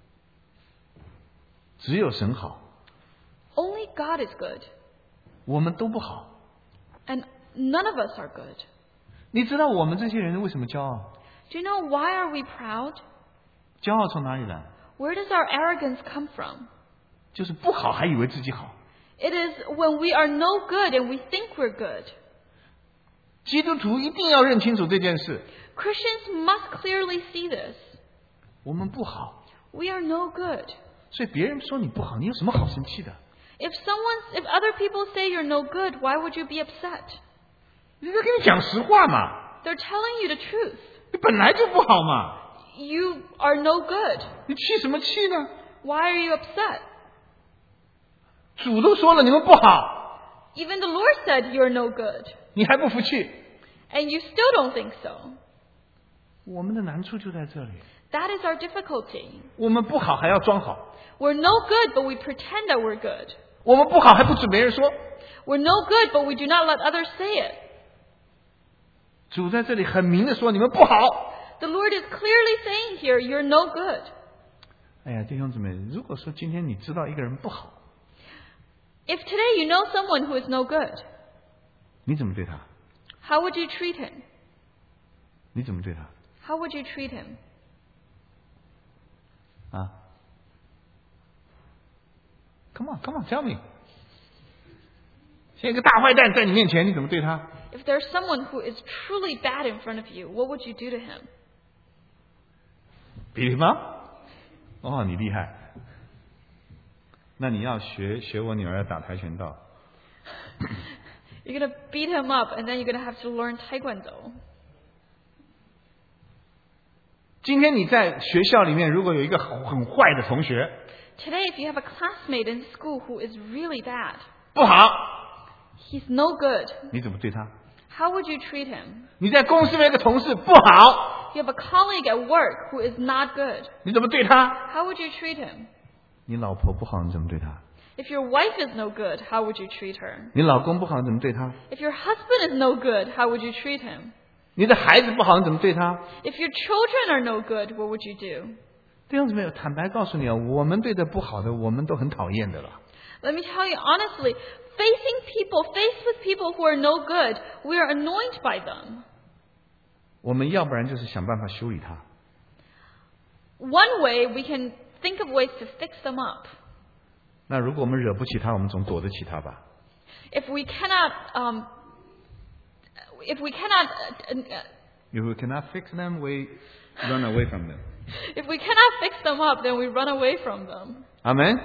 [SPEAKER 3] 只有神好，
[SPEAKER 2] Only God is good,
[SPEAKER 3] 我们都不好。
[SPEAKER 2] and none of us are good.
[SPEAKER 3] 你知道我们这些人为什么骄傲？
[SPEAKER 2] Do you know why are we proud?
[SPEAKER 3] 骄傲从哪里来？
[SPEAKER 2] Where does our arrogance come from?
[SPEAKER 3] 就是不好还以为自己好。
[SPEAKER 2] It is when we are no good and we think we're good.
[SPEAKER 3] 基督徒一定要认清楚这件事，
[SPEAKER 2] Christians must clearly see this.
[SPEAKER 3] 我们不好，
[SPEAKER 2] We are no good.
[SPEAKER 3] 所以别人说你不好，你有什么好生气的？
[SPEAKER 2] If other people say you're no good, why would you be upset?
[SPEAKER 3] 人家跟你讲实话嘛，
[SPEAKER 2] They're telling you the truth.
[SPEAKER 3] 你本来就不好嘛，
[SPEAKER 2] You are no good.
[SPEAKER 3] 你气什么气呢？
[SPEAKER 2] Why are you upset?
[SPEAKER 3] 主都说了你们不好，
[SPEAKER 2] Even the Lord said you're no good.
[SPEAKER 3] 你还不服气？
[SPEAKER 2] And you still don't think so.
[SPEAKER 3] 我们的难处就在这里，
[SPEAKER 2] That is our difficulty.
[SPEAKER 3] 我们不好还要装好，
[SPEAKER 2] We're no good, but we pretend that we're good.
[SPEAKER 3] 我们不好还不准别人说。
[SPEAKER 2] We're no good, but we do not let others say it.
[SPEAKER 3] 主在这里很明的说你们不好。
[SPEAKER 2] The Lord is clearly saying here, you're no good.
[SPEAKER 3] 哎呀，弟兄姊妹，如果说今天你知道一个人不好，
[SPEAKER 2] If today you know someone who is no good,
[SPEAKER 3] 你怎么对他？
[SPEAKER 2] how would you treat him?
[SPEAKER 3] 你怎么对他？
[SPEAKER 2] How would you treat him?
[SPEAKER 3] 啊 ？Come on, come on, tell me。现在一个大坏蛋在你面前，你怎么对他？
[SPEAKER 2] If there's someone who is truly bad in front of you, what would you do to him?
[SPEAKER 3] 比吗？哦，你厉害。 那你要学我女儿打跆拳道。
[SPEAKER 2] You're going to beat him up, and then you're going to have to learn Taekwondo.
[SPEAKER 3] 今天你在学校里面，如果有一个很坏的同学，
[SPEAKER 2] Today, if you have a classmate in school who is really bad,
[SPEAKER 3] 不好，
[SPEAKER 2] he's no good,
[SPEAKER 3] 你怎么对他？
[SPEAKER 2] how would you treat him?
[SPEAKER 3] 你在公司里面有个同事不好，
[SPEAKER 2] You have a colleague at work who is not good,
[SPEAKER 3] 你怎么对他？
[SPEAKER 2] how would you treat him?
[SPEAKER 3] 你老婆不好，你怎么对她？
[SPEAKER 2] If your wife is no good, how would you treat her?
[SPEAKER 3] 你老公不好，你怎么对他？
[SPEAKER 2] If your husband is no good, how would you treat him?
[SPEAKER 3] 你的孩子不好，你怎么对他？
[SPEAKER 2] If your children are no good, what would you do?
[SPEAKER 3] 弟兄姊妹，坦白告诉你啊，我们对的不好的，我们都很讨厌的了。
[SPEAKER 2] Let me tell you honestly, faced with people who are no good, we are annoyed by them.
[SPEAKER 3] 我们要不然就是想办法修理他，
[SPEAKER 2] One way, we can think of ways to fix them up.
[SPEAKER 3] 那如果我们惹不起他，我们总躲得起他吧？
[SPEAKER 2] If we cannot,
[SPEAKER 3] If we cannot fix them, we run away from them.
[SPEAKER 2] if we cannot fix them up, then we run away from them.
[SPEAKER 3] 阿门。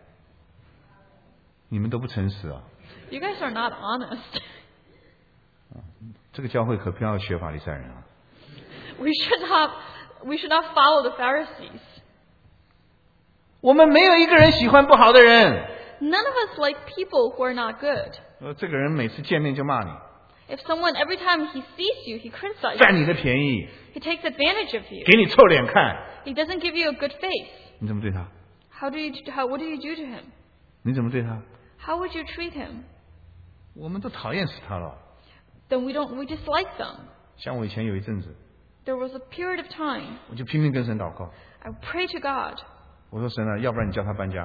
[SPEAKER 3] 你们都不诚实啊！
[SPEAKER 2] You guys are not honest.
[SPEAKER 3] 这个教会可不要学法利赛人啊！
[SPEAKER 2] We should not follow the Pharisees.
[SPEAKER 3] 我们没有一个人喜欢不好的人。
[SPEAKER 2] None of us like people who are not good.
[SPEAKER 3] 这个人每次见面就骂你，
[SPEAKER 2] If someone, every time he sees you, he criticizes
[SPEAKER 3] 占
[SPEAKER 2] you.
[SPEAKER 3] 你的便宜，
[SPEAKER 2] He takes advantage of you.
[SPEAKER 3] 给你臭脸看，
[SPEAKER 2] He doesn't give you a good face.
[SPEAKER 3] 你怎么对他？
[SPEAKER 2] What do you do to him?
[SPEAKER 3] 你怎么对他？
[SPEAKER 2] How would you treat him?
[SPEAKER 3] 我们都讨厌死他了。
[SPEAKER 2] Then we dislike them.
[SPEAKER 3] 像我以前有一阵子，
[SPEAKER 2] There was a period of time
[SPEAKER 3] 我就拼命跟神祷告，
[SPEAKER 2] I pray to God.
[SPEAKER 3] 我说神啊，要不然你叫他搬家，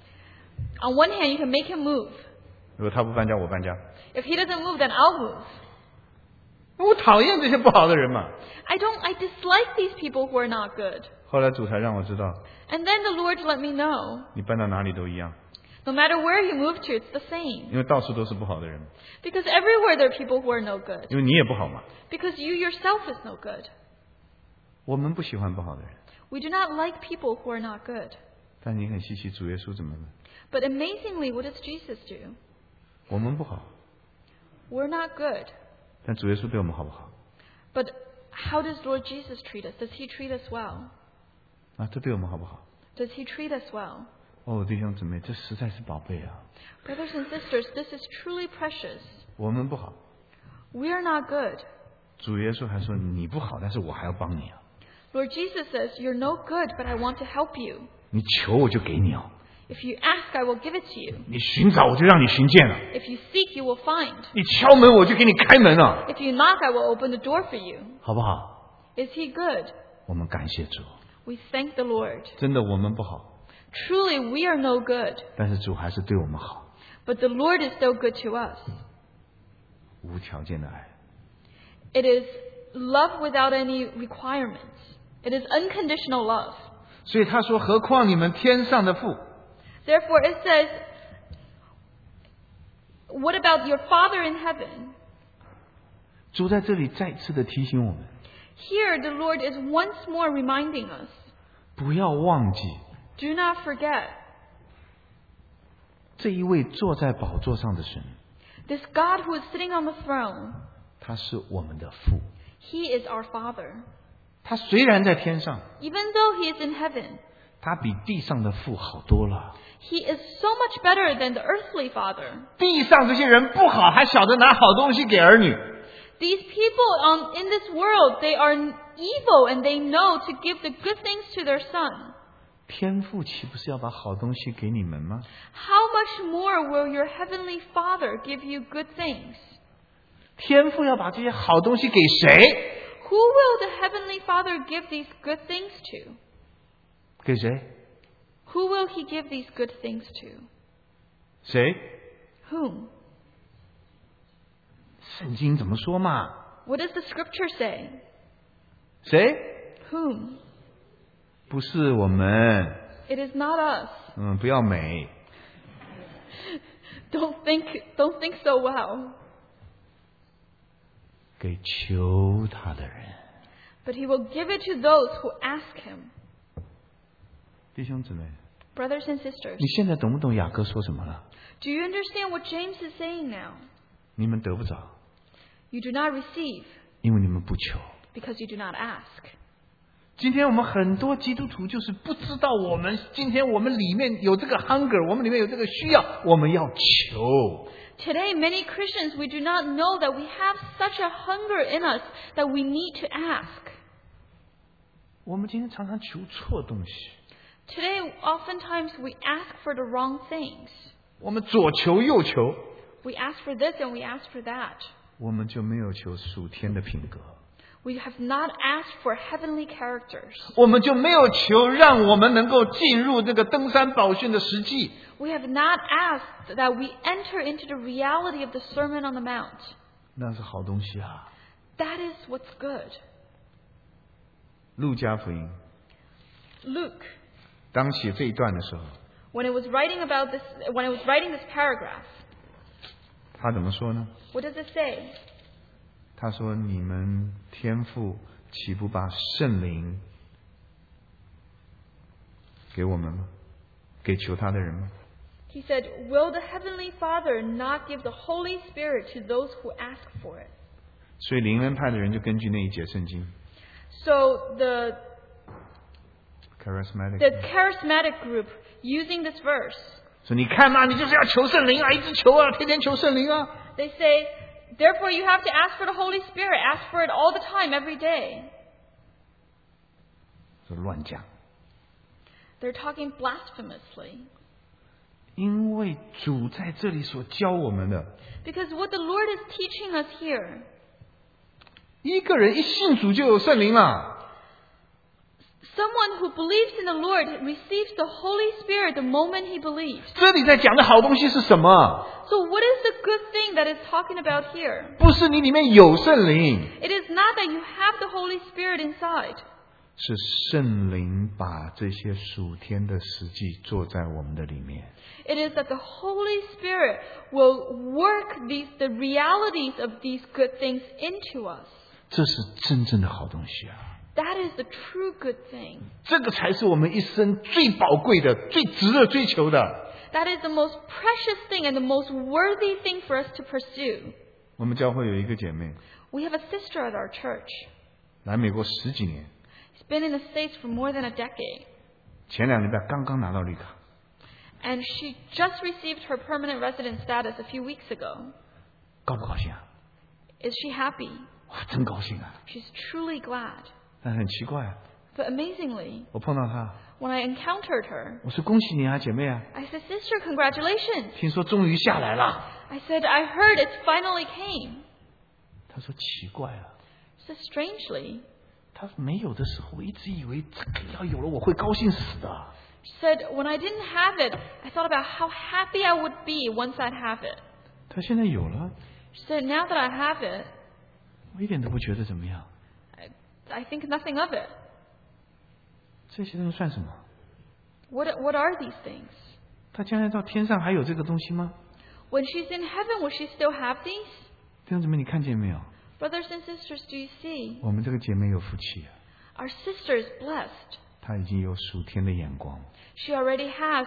[SPEAKER 2] On one hand, you can make him move.
[SPEAKER 3] 如果他不搬家，我搬家。
[SPEAKER 2] If he doesn't move, then I'll move.
[SPEAKER 3] 我讨厌这些不好的人嘛。
[SPEAKER 2] I dislike these people who are not good.
[SPEAKER 3] 后来主才让我知道，
[SPEAKER 2] And then the Lord let me know,
[SPEAKER 3] 你搬到哪里都一样，
[SPEAKER 2] no matter where you move to, it's the same.
[SPEAKER 3] 因为到处都是不好的人，
[SPEAKER 2] Because everywhere there are people who are no good.
[SPEAKER 3] 因为你也不好嘛。
[SPEAKER 2] Because you yourself is no good.
[SPEAKER 3] 我们不喜欢不好的人，
[SPEAKER 2] We do not like people who are not good.
[SPEAKER 3] 但你很稀奇，主耶稣怎么了？
[SPEAKER 2] But amazingly, what does Jesus do?
[SPEAKER 3] 我们不好，
[SPEAKER 2] We're not good.
[SPEAKER 3] 但主耶稣对我们好不好？
[SPEAKER 2] But how does Lord Jesus treat us? Does he treat us well?
[SPEAKER 3] 啊，这对我们好不好？
[SPEAKER 2] Does he treat us well?
[SPEAKER 3] 哦，弟兄姊妹，这实在是宝贝啊！
[SPEAKER 2] Brothers and sisters, this is truly precious.
[SPEAKER 3] 我们不好，
[SPEAKER 2] We are not good.
[SPEAKER 3] 主耶稣还说你不好，但是我还要帮你啊！
[SPEAKER 2] Lord Jesus says, you're no good, but I want to help you.
[SPEAKER 3] 你求我就给你哦，
[SPEAKER 2] If you ask, I will give it to you.
[SPEAKER 3] 你寻找我就让你寻见了，
[SPEAKER 2] If you seek, you will find.
[SPEAKER 3] 你敲门我就给你开门了，
[SPEAKER 2] If you knock, I will open the door for you.
[SPEAKER 3] 好不好？
[SPEAKER 2] Is he good?
[SPEAKER 3] 我们感谢主，
[SPEAKER 2] We thank the Lord.
[SPEAKER 3] 真的我们不好，
[SPEAKER 2] Truly, we are no good,
[SPEAKER 3] 但是主还是对我们好，
[SPEAKER 2] but the Lord is still good to us.
[SPEAKER 3] 无条件的爱。
[SPEAKER 2] It is love without any requirements. It is unconditional love.
[SPEAKER 3] 所以他说，何况你们天上的父，
[SPEAKER 2] Therefore, it says, what about your Father in heaven?
[SPEAKER 3] 主在这里再次的提醒我们，
[SPEAKER 2] Here, the Lord is once more reminding us,
[SPEAKER 3] 不要忘记
[SPEAKER 2] do not forget,
[SPEAKER 3] 这一位坐在宝座上的神，
[SPEAKER 2] this God who is sitting on the throne,
[SPEAKER 3] 他是我们的父。
[SPEAKER 2] He is our Father.
[SPEAKER 3] 他虽然在天上，
[SPEAKER 2] Even though He is in heaven,
[SPEAKER 3] 他比地上的父好多了。
[SPEAKER 2] He is so much better than the earthly Father.
[SPEAKER 3] 地上这些人不好，还晓得拿好东西给儿女。
[SPEAKER 2] These people in this world, they are evil and they know to give the good things to their son.
[SPEAKER 3] 天父岂不是要把好东西给你们吗？
[SPEAKER 2] How much more will your heavenly Father give you good things?
[SPEAKER 3] 天父要把这些好东西给谁？
[SPEAKER 2] Who will the heavenly Father give these good things to?
[SPEAKER 3] 给谁？
[SPEAKER 2] Who will He give these good things to?
[SPEAKER 3] 谁？
[SPEAKER 2] Whom?
[SPEAKER 3] 圣经怎么说嘛？
[SPEAKER 2] What does the Scripture say?
[SPEAKER 3] 谁？
[SPEAKER 2] Whom?
[SPEAKER 3] 不是我们。
[SPEAKER 2] It is not us.
[SPEAKER 3] 不要美。
[SPEAKER 2] Don't think so well.
[SPEAKER 3] 给求他的人。
[SPEAKER 2] But He will give it to those who ask Him.
[SPEAKER 3] 弟兄姊妹，
[SPEAKER 2] Brothers and sisters,
[SPEAKER 3] 你现在懂不懂雅各说什么了？
[SPEAKER 2] do you understand what James is saying now?
[SPEAKER 3] 你们得不着，
[SPEAKER 2] You do not receive
[SPEAKER 3] 因为你们不求。
[SPEAKER 2] because you do not ask.
[SPEAKER 3] 今天我们很多基督徒就是不知道今天我们里面有这个 hunger， 我们里面有这个需要，我们要求。
[SPEAKER 2] Today, many Christians, we do not know that we have such a hunger in us that we need to ask.
[SPEAKER 3] 我们今天常常求错东西，
[SPEAKER 2] Today, oftentimes we ask for the wrong things.
[SPEAKER 3] 我们左求右求，
[SPEAKER 2] We ask for this and we ask for that.
[SPEAKER 3] 我们就没有求属天的品格，
[SPEAKER 2] We have not asked for heavenly characters.
[SPEAKER 3] 我们就没有求让我们能够进入这个登山宝训的实际。
[SPEAKER 2] We have not asked that we enter into the reality of the Sermon on the Mount.
[SPEAKER 3] 那是好东西啊！
[SPEAKER 2] That is what's good.
[SPEAKER 3] 路加福音
[SPEAKER 2] Luke,
[SPEAKER 3] 当写这一段的时候，
[SPEAKER 2] when it was writing this paragraph,
[SPEAKER 3] 他怎么说呢？
[SPEAKER 2] what does it say?
[SPEAKER 3] 他说：“你们天父岂不把圣灵给我们吗？给求他的人吗？
[SPEAKER 2] He said, "Will the Heavenly Father not give the Holy Spirit to those who ask for it?"
[SPEAKER 3] 所以灵恩派的人就根据那一节圣经
[SPEAKER 2] So the
[SPEAKER 3] ，charismatic，
[SPEAKER 2] charismatic group using this verse,
[SPEAKER 3] 说你看嘛，你就是要求圣灵啊，一直求啊，天天求圣灵啊。
[SPEAKER 2] they say, "Therefore you have to ask for the Holy Spirit. Ask for it all the time, every day."
[SPEAKER 3] 说乱讲，
[SPEAKER 2] They're talking blasphemously.
[SPEAKER 3] 因为主在这里所教我们的，
[SPEAKER 2] Because what the Lord is teaching us here,
[SPEAKER 3] 一个人一信主就有圣灵了。
[SPEAKER 2] someone who believes in the Lord receives the Holy Spirit the moment he believes.
[SPEAKER 3] 这里在讲的好东西是什么？
[SPEAKER 2] So what is the good thing that it's talking about here?
[SPEAKER 3] 不是你里面有圣灵，
[SPEAKER 2] It is not that you have the Holy Spirit inside.
[SPEAKER 3] 是圣灵把这些属天的实际做在我们的里面。
[SPEAKER 2] It is that the Holy Spirit will work the realities of these good things into us.
[SPEAKER 3] 这是真正的好东西啊！
[SPEAKER 2] That is the true good thing.
[SPEAKER 3] 这个才是我们一生最宝贵的、最值得追求的。
[SPEAKER 2] That is the most precious thing and the most worthy thing for us to pursue.
[SPEAKER 3] 我们教会有一个姐妹
[SPEAKER 2] We have a sister at our church.
[SPEAKER 3] 来美国10几年，
[SPEAKER 2] She's been in the States for more than a decade.
[SPEAKER 3] 前2礼拜刚刚拿到绿卡，
[SPEAKER 2] And she just received her permanent resident status a few weeks ago.
[SPEAKER 3] 高不高兴啊？
[SPEAKER 2] Is she happy?
[SPEAKER 3] 哇，真高兴啊！
[SPEAKER 2] She's truly glad.
[SPEAKER 3] 但很奇怪啊，
[SPEAKER 2] But amazingly,
[SPEAKER 3] 我碰到她，
[SPEAKER 2] when I encountered her,
[SPEAKER 3] 我说恭喜你啊，姐妹啊，
[SPEAKER 2] I said, "Sister, congratulations."
[SPEAKER 3] 听说终于下来了。
[SPEAKER 2] I said, "I heard it finally came."
[SPEAKER 3] 她说奇怪啊，
[SPEAKER 2] So strangely,
[SPEAKER 3] 她没有的时候，我一直以为这个要有了我会高兴死的。
[SPEAKER 2] she said, "When I didn't have it, I thought about how happy I would be once I'd have it."
[SPEAKER 3] 她现在有了，
[SPEAKER 2] She said, "Now that I have it,
[SPEAKER 3] 我一点都不觉得怎么样。
[SPEAKER 2] I think nothing of it."
[SPEAKER 3] 这些东西算什么？
[SPEAKER 2] What are these things?
[SPEAKER 3] 她将来到天上还有这个东西吗？
[SPEAKER 2] When she's in heaven, will she still have these?
[SPEAKER 3] 弟兄姊妹，你看见没有？
[SPEAKER 2] Brothers and sisters, do you see?
[SPEAKER 3] 我们这个姐妹有福气啊，
[SPEAKER 2] Our sister is blessed.
[SPEAKER 3] 她已经有属天的眼光，
[SPEAKER 2] She already has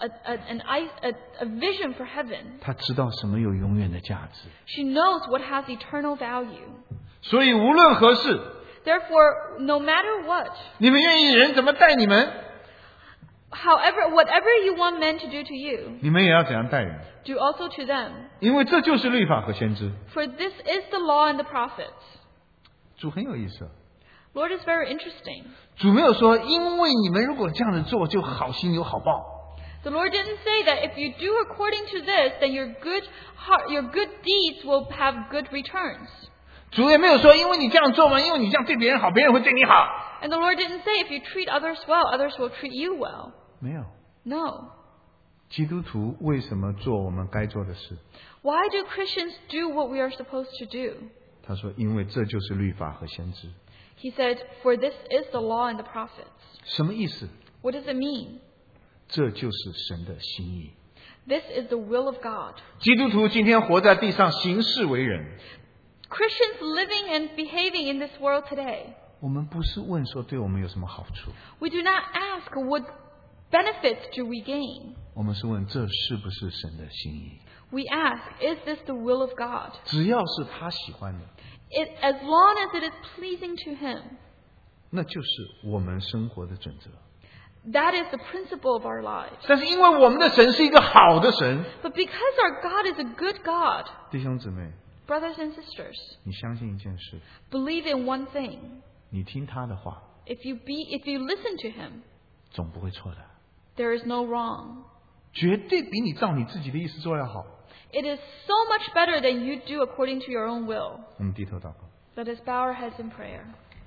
[SPEAKER 2] a vision for heaven.
[SPEAKER 3] 她知道什么有永远的价值。
[SPEAKER 2] She knows what has eternal value.
[SPEAKER 3] 所以无论何事，
[SPEAKER 2] Therefore, no matter what,
[SPEAKER 3] 你们愿意人怎么待你们，
[SPEAKER 2] whatever you want men to do to you,
[SPEAKER 3] 你们也要怎样待人，
[SPEAKER 2] do also to them.
[SPEAKER 3] 因为这就是律法和先知。
[SPEAKER 2] For this is the law and the prophets.
[SPEAKER 3] 主很有意思，
[SPEAKER 2] Lord is very interesting.
[SPEAKER 3] 主没有说因为你们如果这样子做就好心有好报，
[SPEAKER 2] The Lord didn't say that if you do according to this, then your good deeds will have good returns.
[SPEAKER 3] 主也没有说因为你这样做嘛，因为你这样对别人好，别人会对你好。
[SPEAKER 2] And the Lord didn't say if you treat others well, others will treat you well.
[SPEAKER 3] 没有，
[SPEAKER 2] No.
[SPEAKER 3] 基督徒为什么做我们该做的事？
[SPEAKER 2] Why do Christians do what we are supposed to do?
[SPEAKER 3] 他说，因为这就是律法和先知。
[SPEAKER 2] He said, "For this is the law and the prophets."
[SPEAKER 3] 什么意思？
[SPEAKER 2] What does it mean?
[SPEAKER 3] 这就是神的心意。
[SPEAKER 2] This is the will of God.
[SPEAKER 3] 基督徒今天活在地上，行事为人，
[SPEAKER 2] Christians living and behaving in this world today,
[SPEAKER 3] 我们不是问说对我们有什么好处，
[SPEAKER 2] we do not ask what benefits do we gain?
[SPEAKER 3] 我们是问这是不是神的心意？
[SPEAKER 2] We ask, is this the will of God?
[SPEAKER 3] 只要是他喜欢的，
[SPEAKER 2] As long as it is pleasing to Him,
[SPEAKER 3] 那就是我们生活的准则。
[SPEAKER 2] that is the principle of our lives.
[SPEAKER 3] 但是因为我们的神是一个好的神，
[SPEAKER 2] But because our God is a good God,
[SPEAKER 3] 弟兄姊妹，
[SPEAKER 2] brothers and sisters,
[SPEAKER 3] 你相信一件事，
[SPEAKER 2] believe in one thing.
[SPEAKER 3] 你听他的话，
[SPEAKER 2] If you listen to Him,
[SPEAKER 3] 总不会错的，
[SPEAKER 2] there is no wrong.
[SPEAKER 3] 绝对比你照你自己的意思做要好。
[SPEAKER 2] It is so much better than you do according to your own will.
[SPEAKER 3] 我们低头祷告。
[SPEAKER 2] Let us bow our heads in prayer.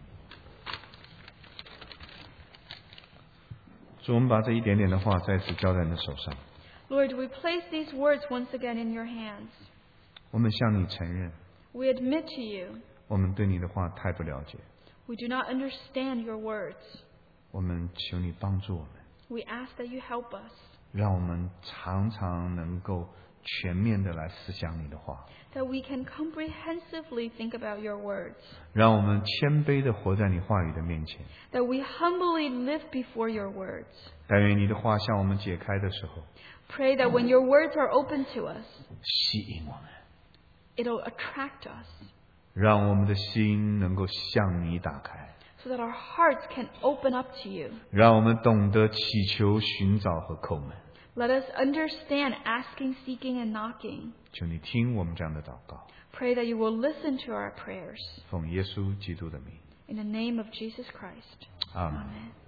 [SPEAKER 3] 主，我们把这一点点的话再次交在你的手上。
[SPEAKER 2] Lord, we place these words once again in your hands.
[SPEAKER 3] 我们向你承认，
[SPEAKER 2] We admit to you,
[SPEAKER 3] 我们对你的话太不了解。
[SPEAKER 2] we do not understand your words.
[SPEAKER 3] 我们求你帮助我们，
[SPEAKER 2] We ask that you help us,
[SPEAKER 3] 让我们常常能够全面的来思想你的话，
[SPEAKER 2] that we can comprehensively think about your words,
[SPEAKER 3] 让我们谦卑的活在你话语的面前。
[SPEAKER 2] that we humbly live before your words.
[SPEAKER 3] 但愿你的话向我们解开的时候，
[SPEAKER 2] Pray that when your words are open to us,
[SPEAKER 3] 吸引我们，
[SPEAKER 2] it'll attract us,
[SPEAKER 3] 让我们的心能够向你打开，
[SPEAKER 2] so that our hearts can open up to you.
[SPEAKER 3] 让我们懂得祈求、寻找和叩门。
[SPEAKER 2] Let us understand asking, seeking, and knocking.
[SPEAKER 3] 求你听我们这样的祷告，
[SPEAKER 2] Pray that you will listen to our prayers.
[SPEAKER 3] 奉耶稣基督的名，
[SPEAKER 2] In the name of Jesus Christ.
[SPEAKER 3] 阿门。
[SPEAKER 2] Amen.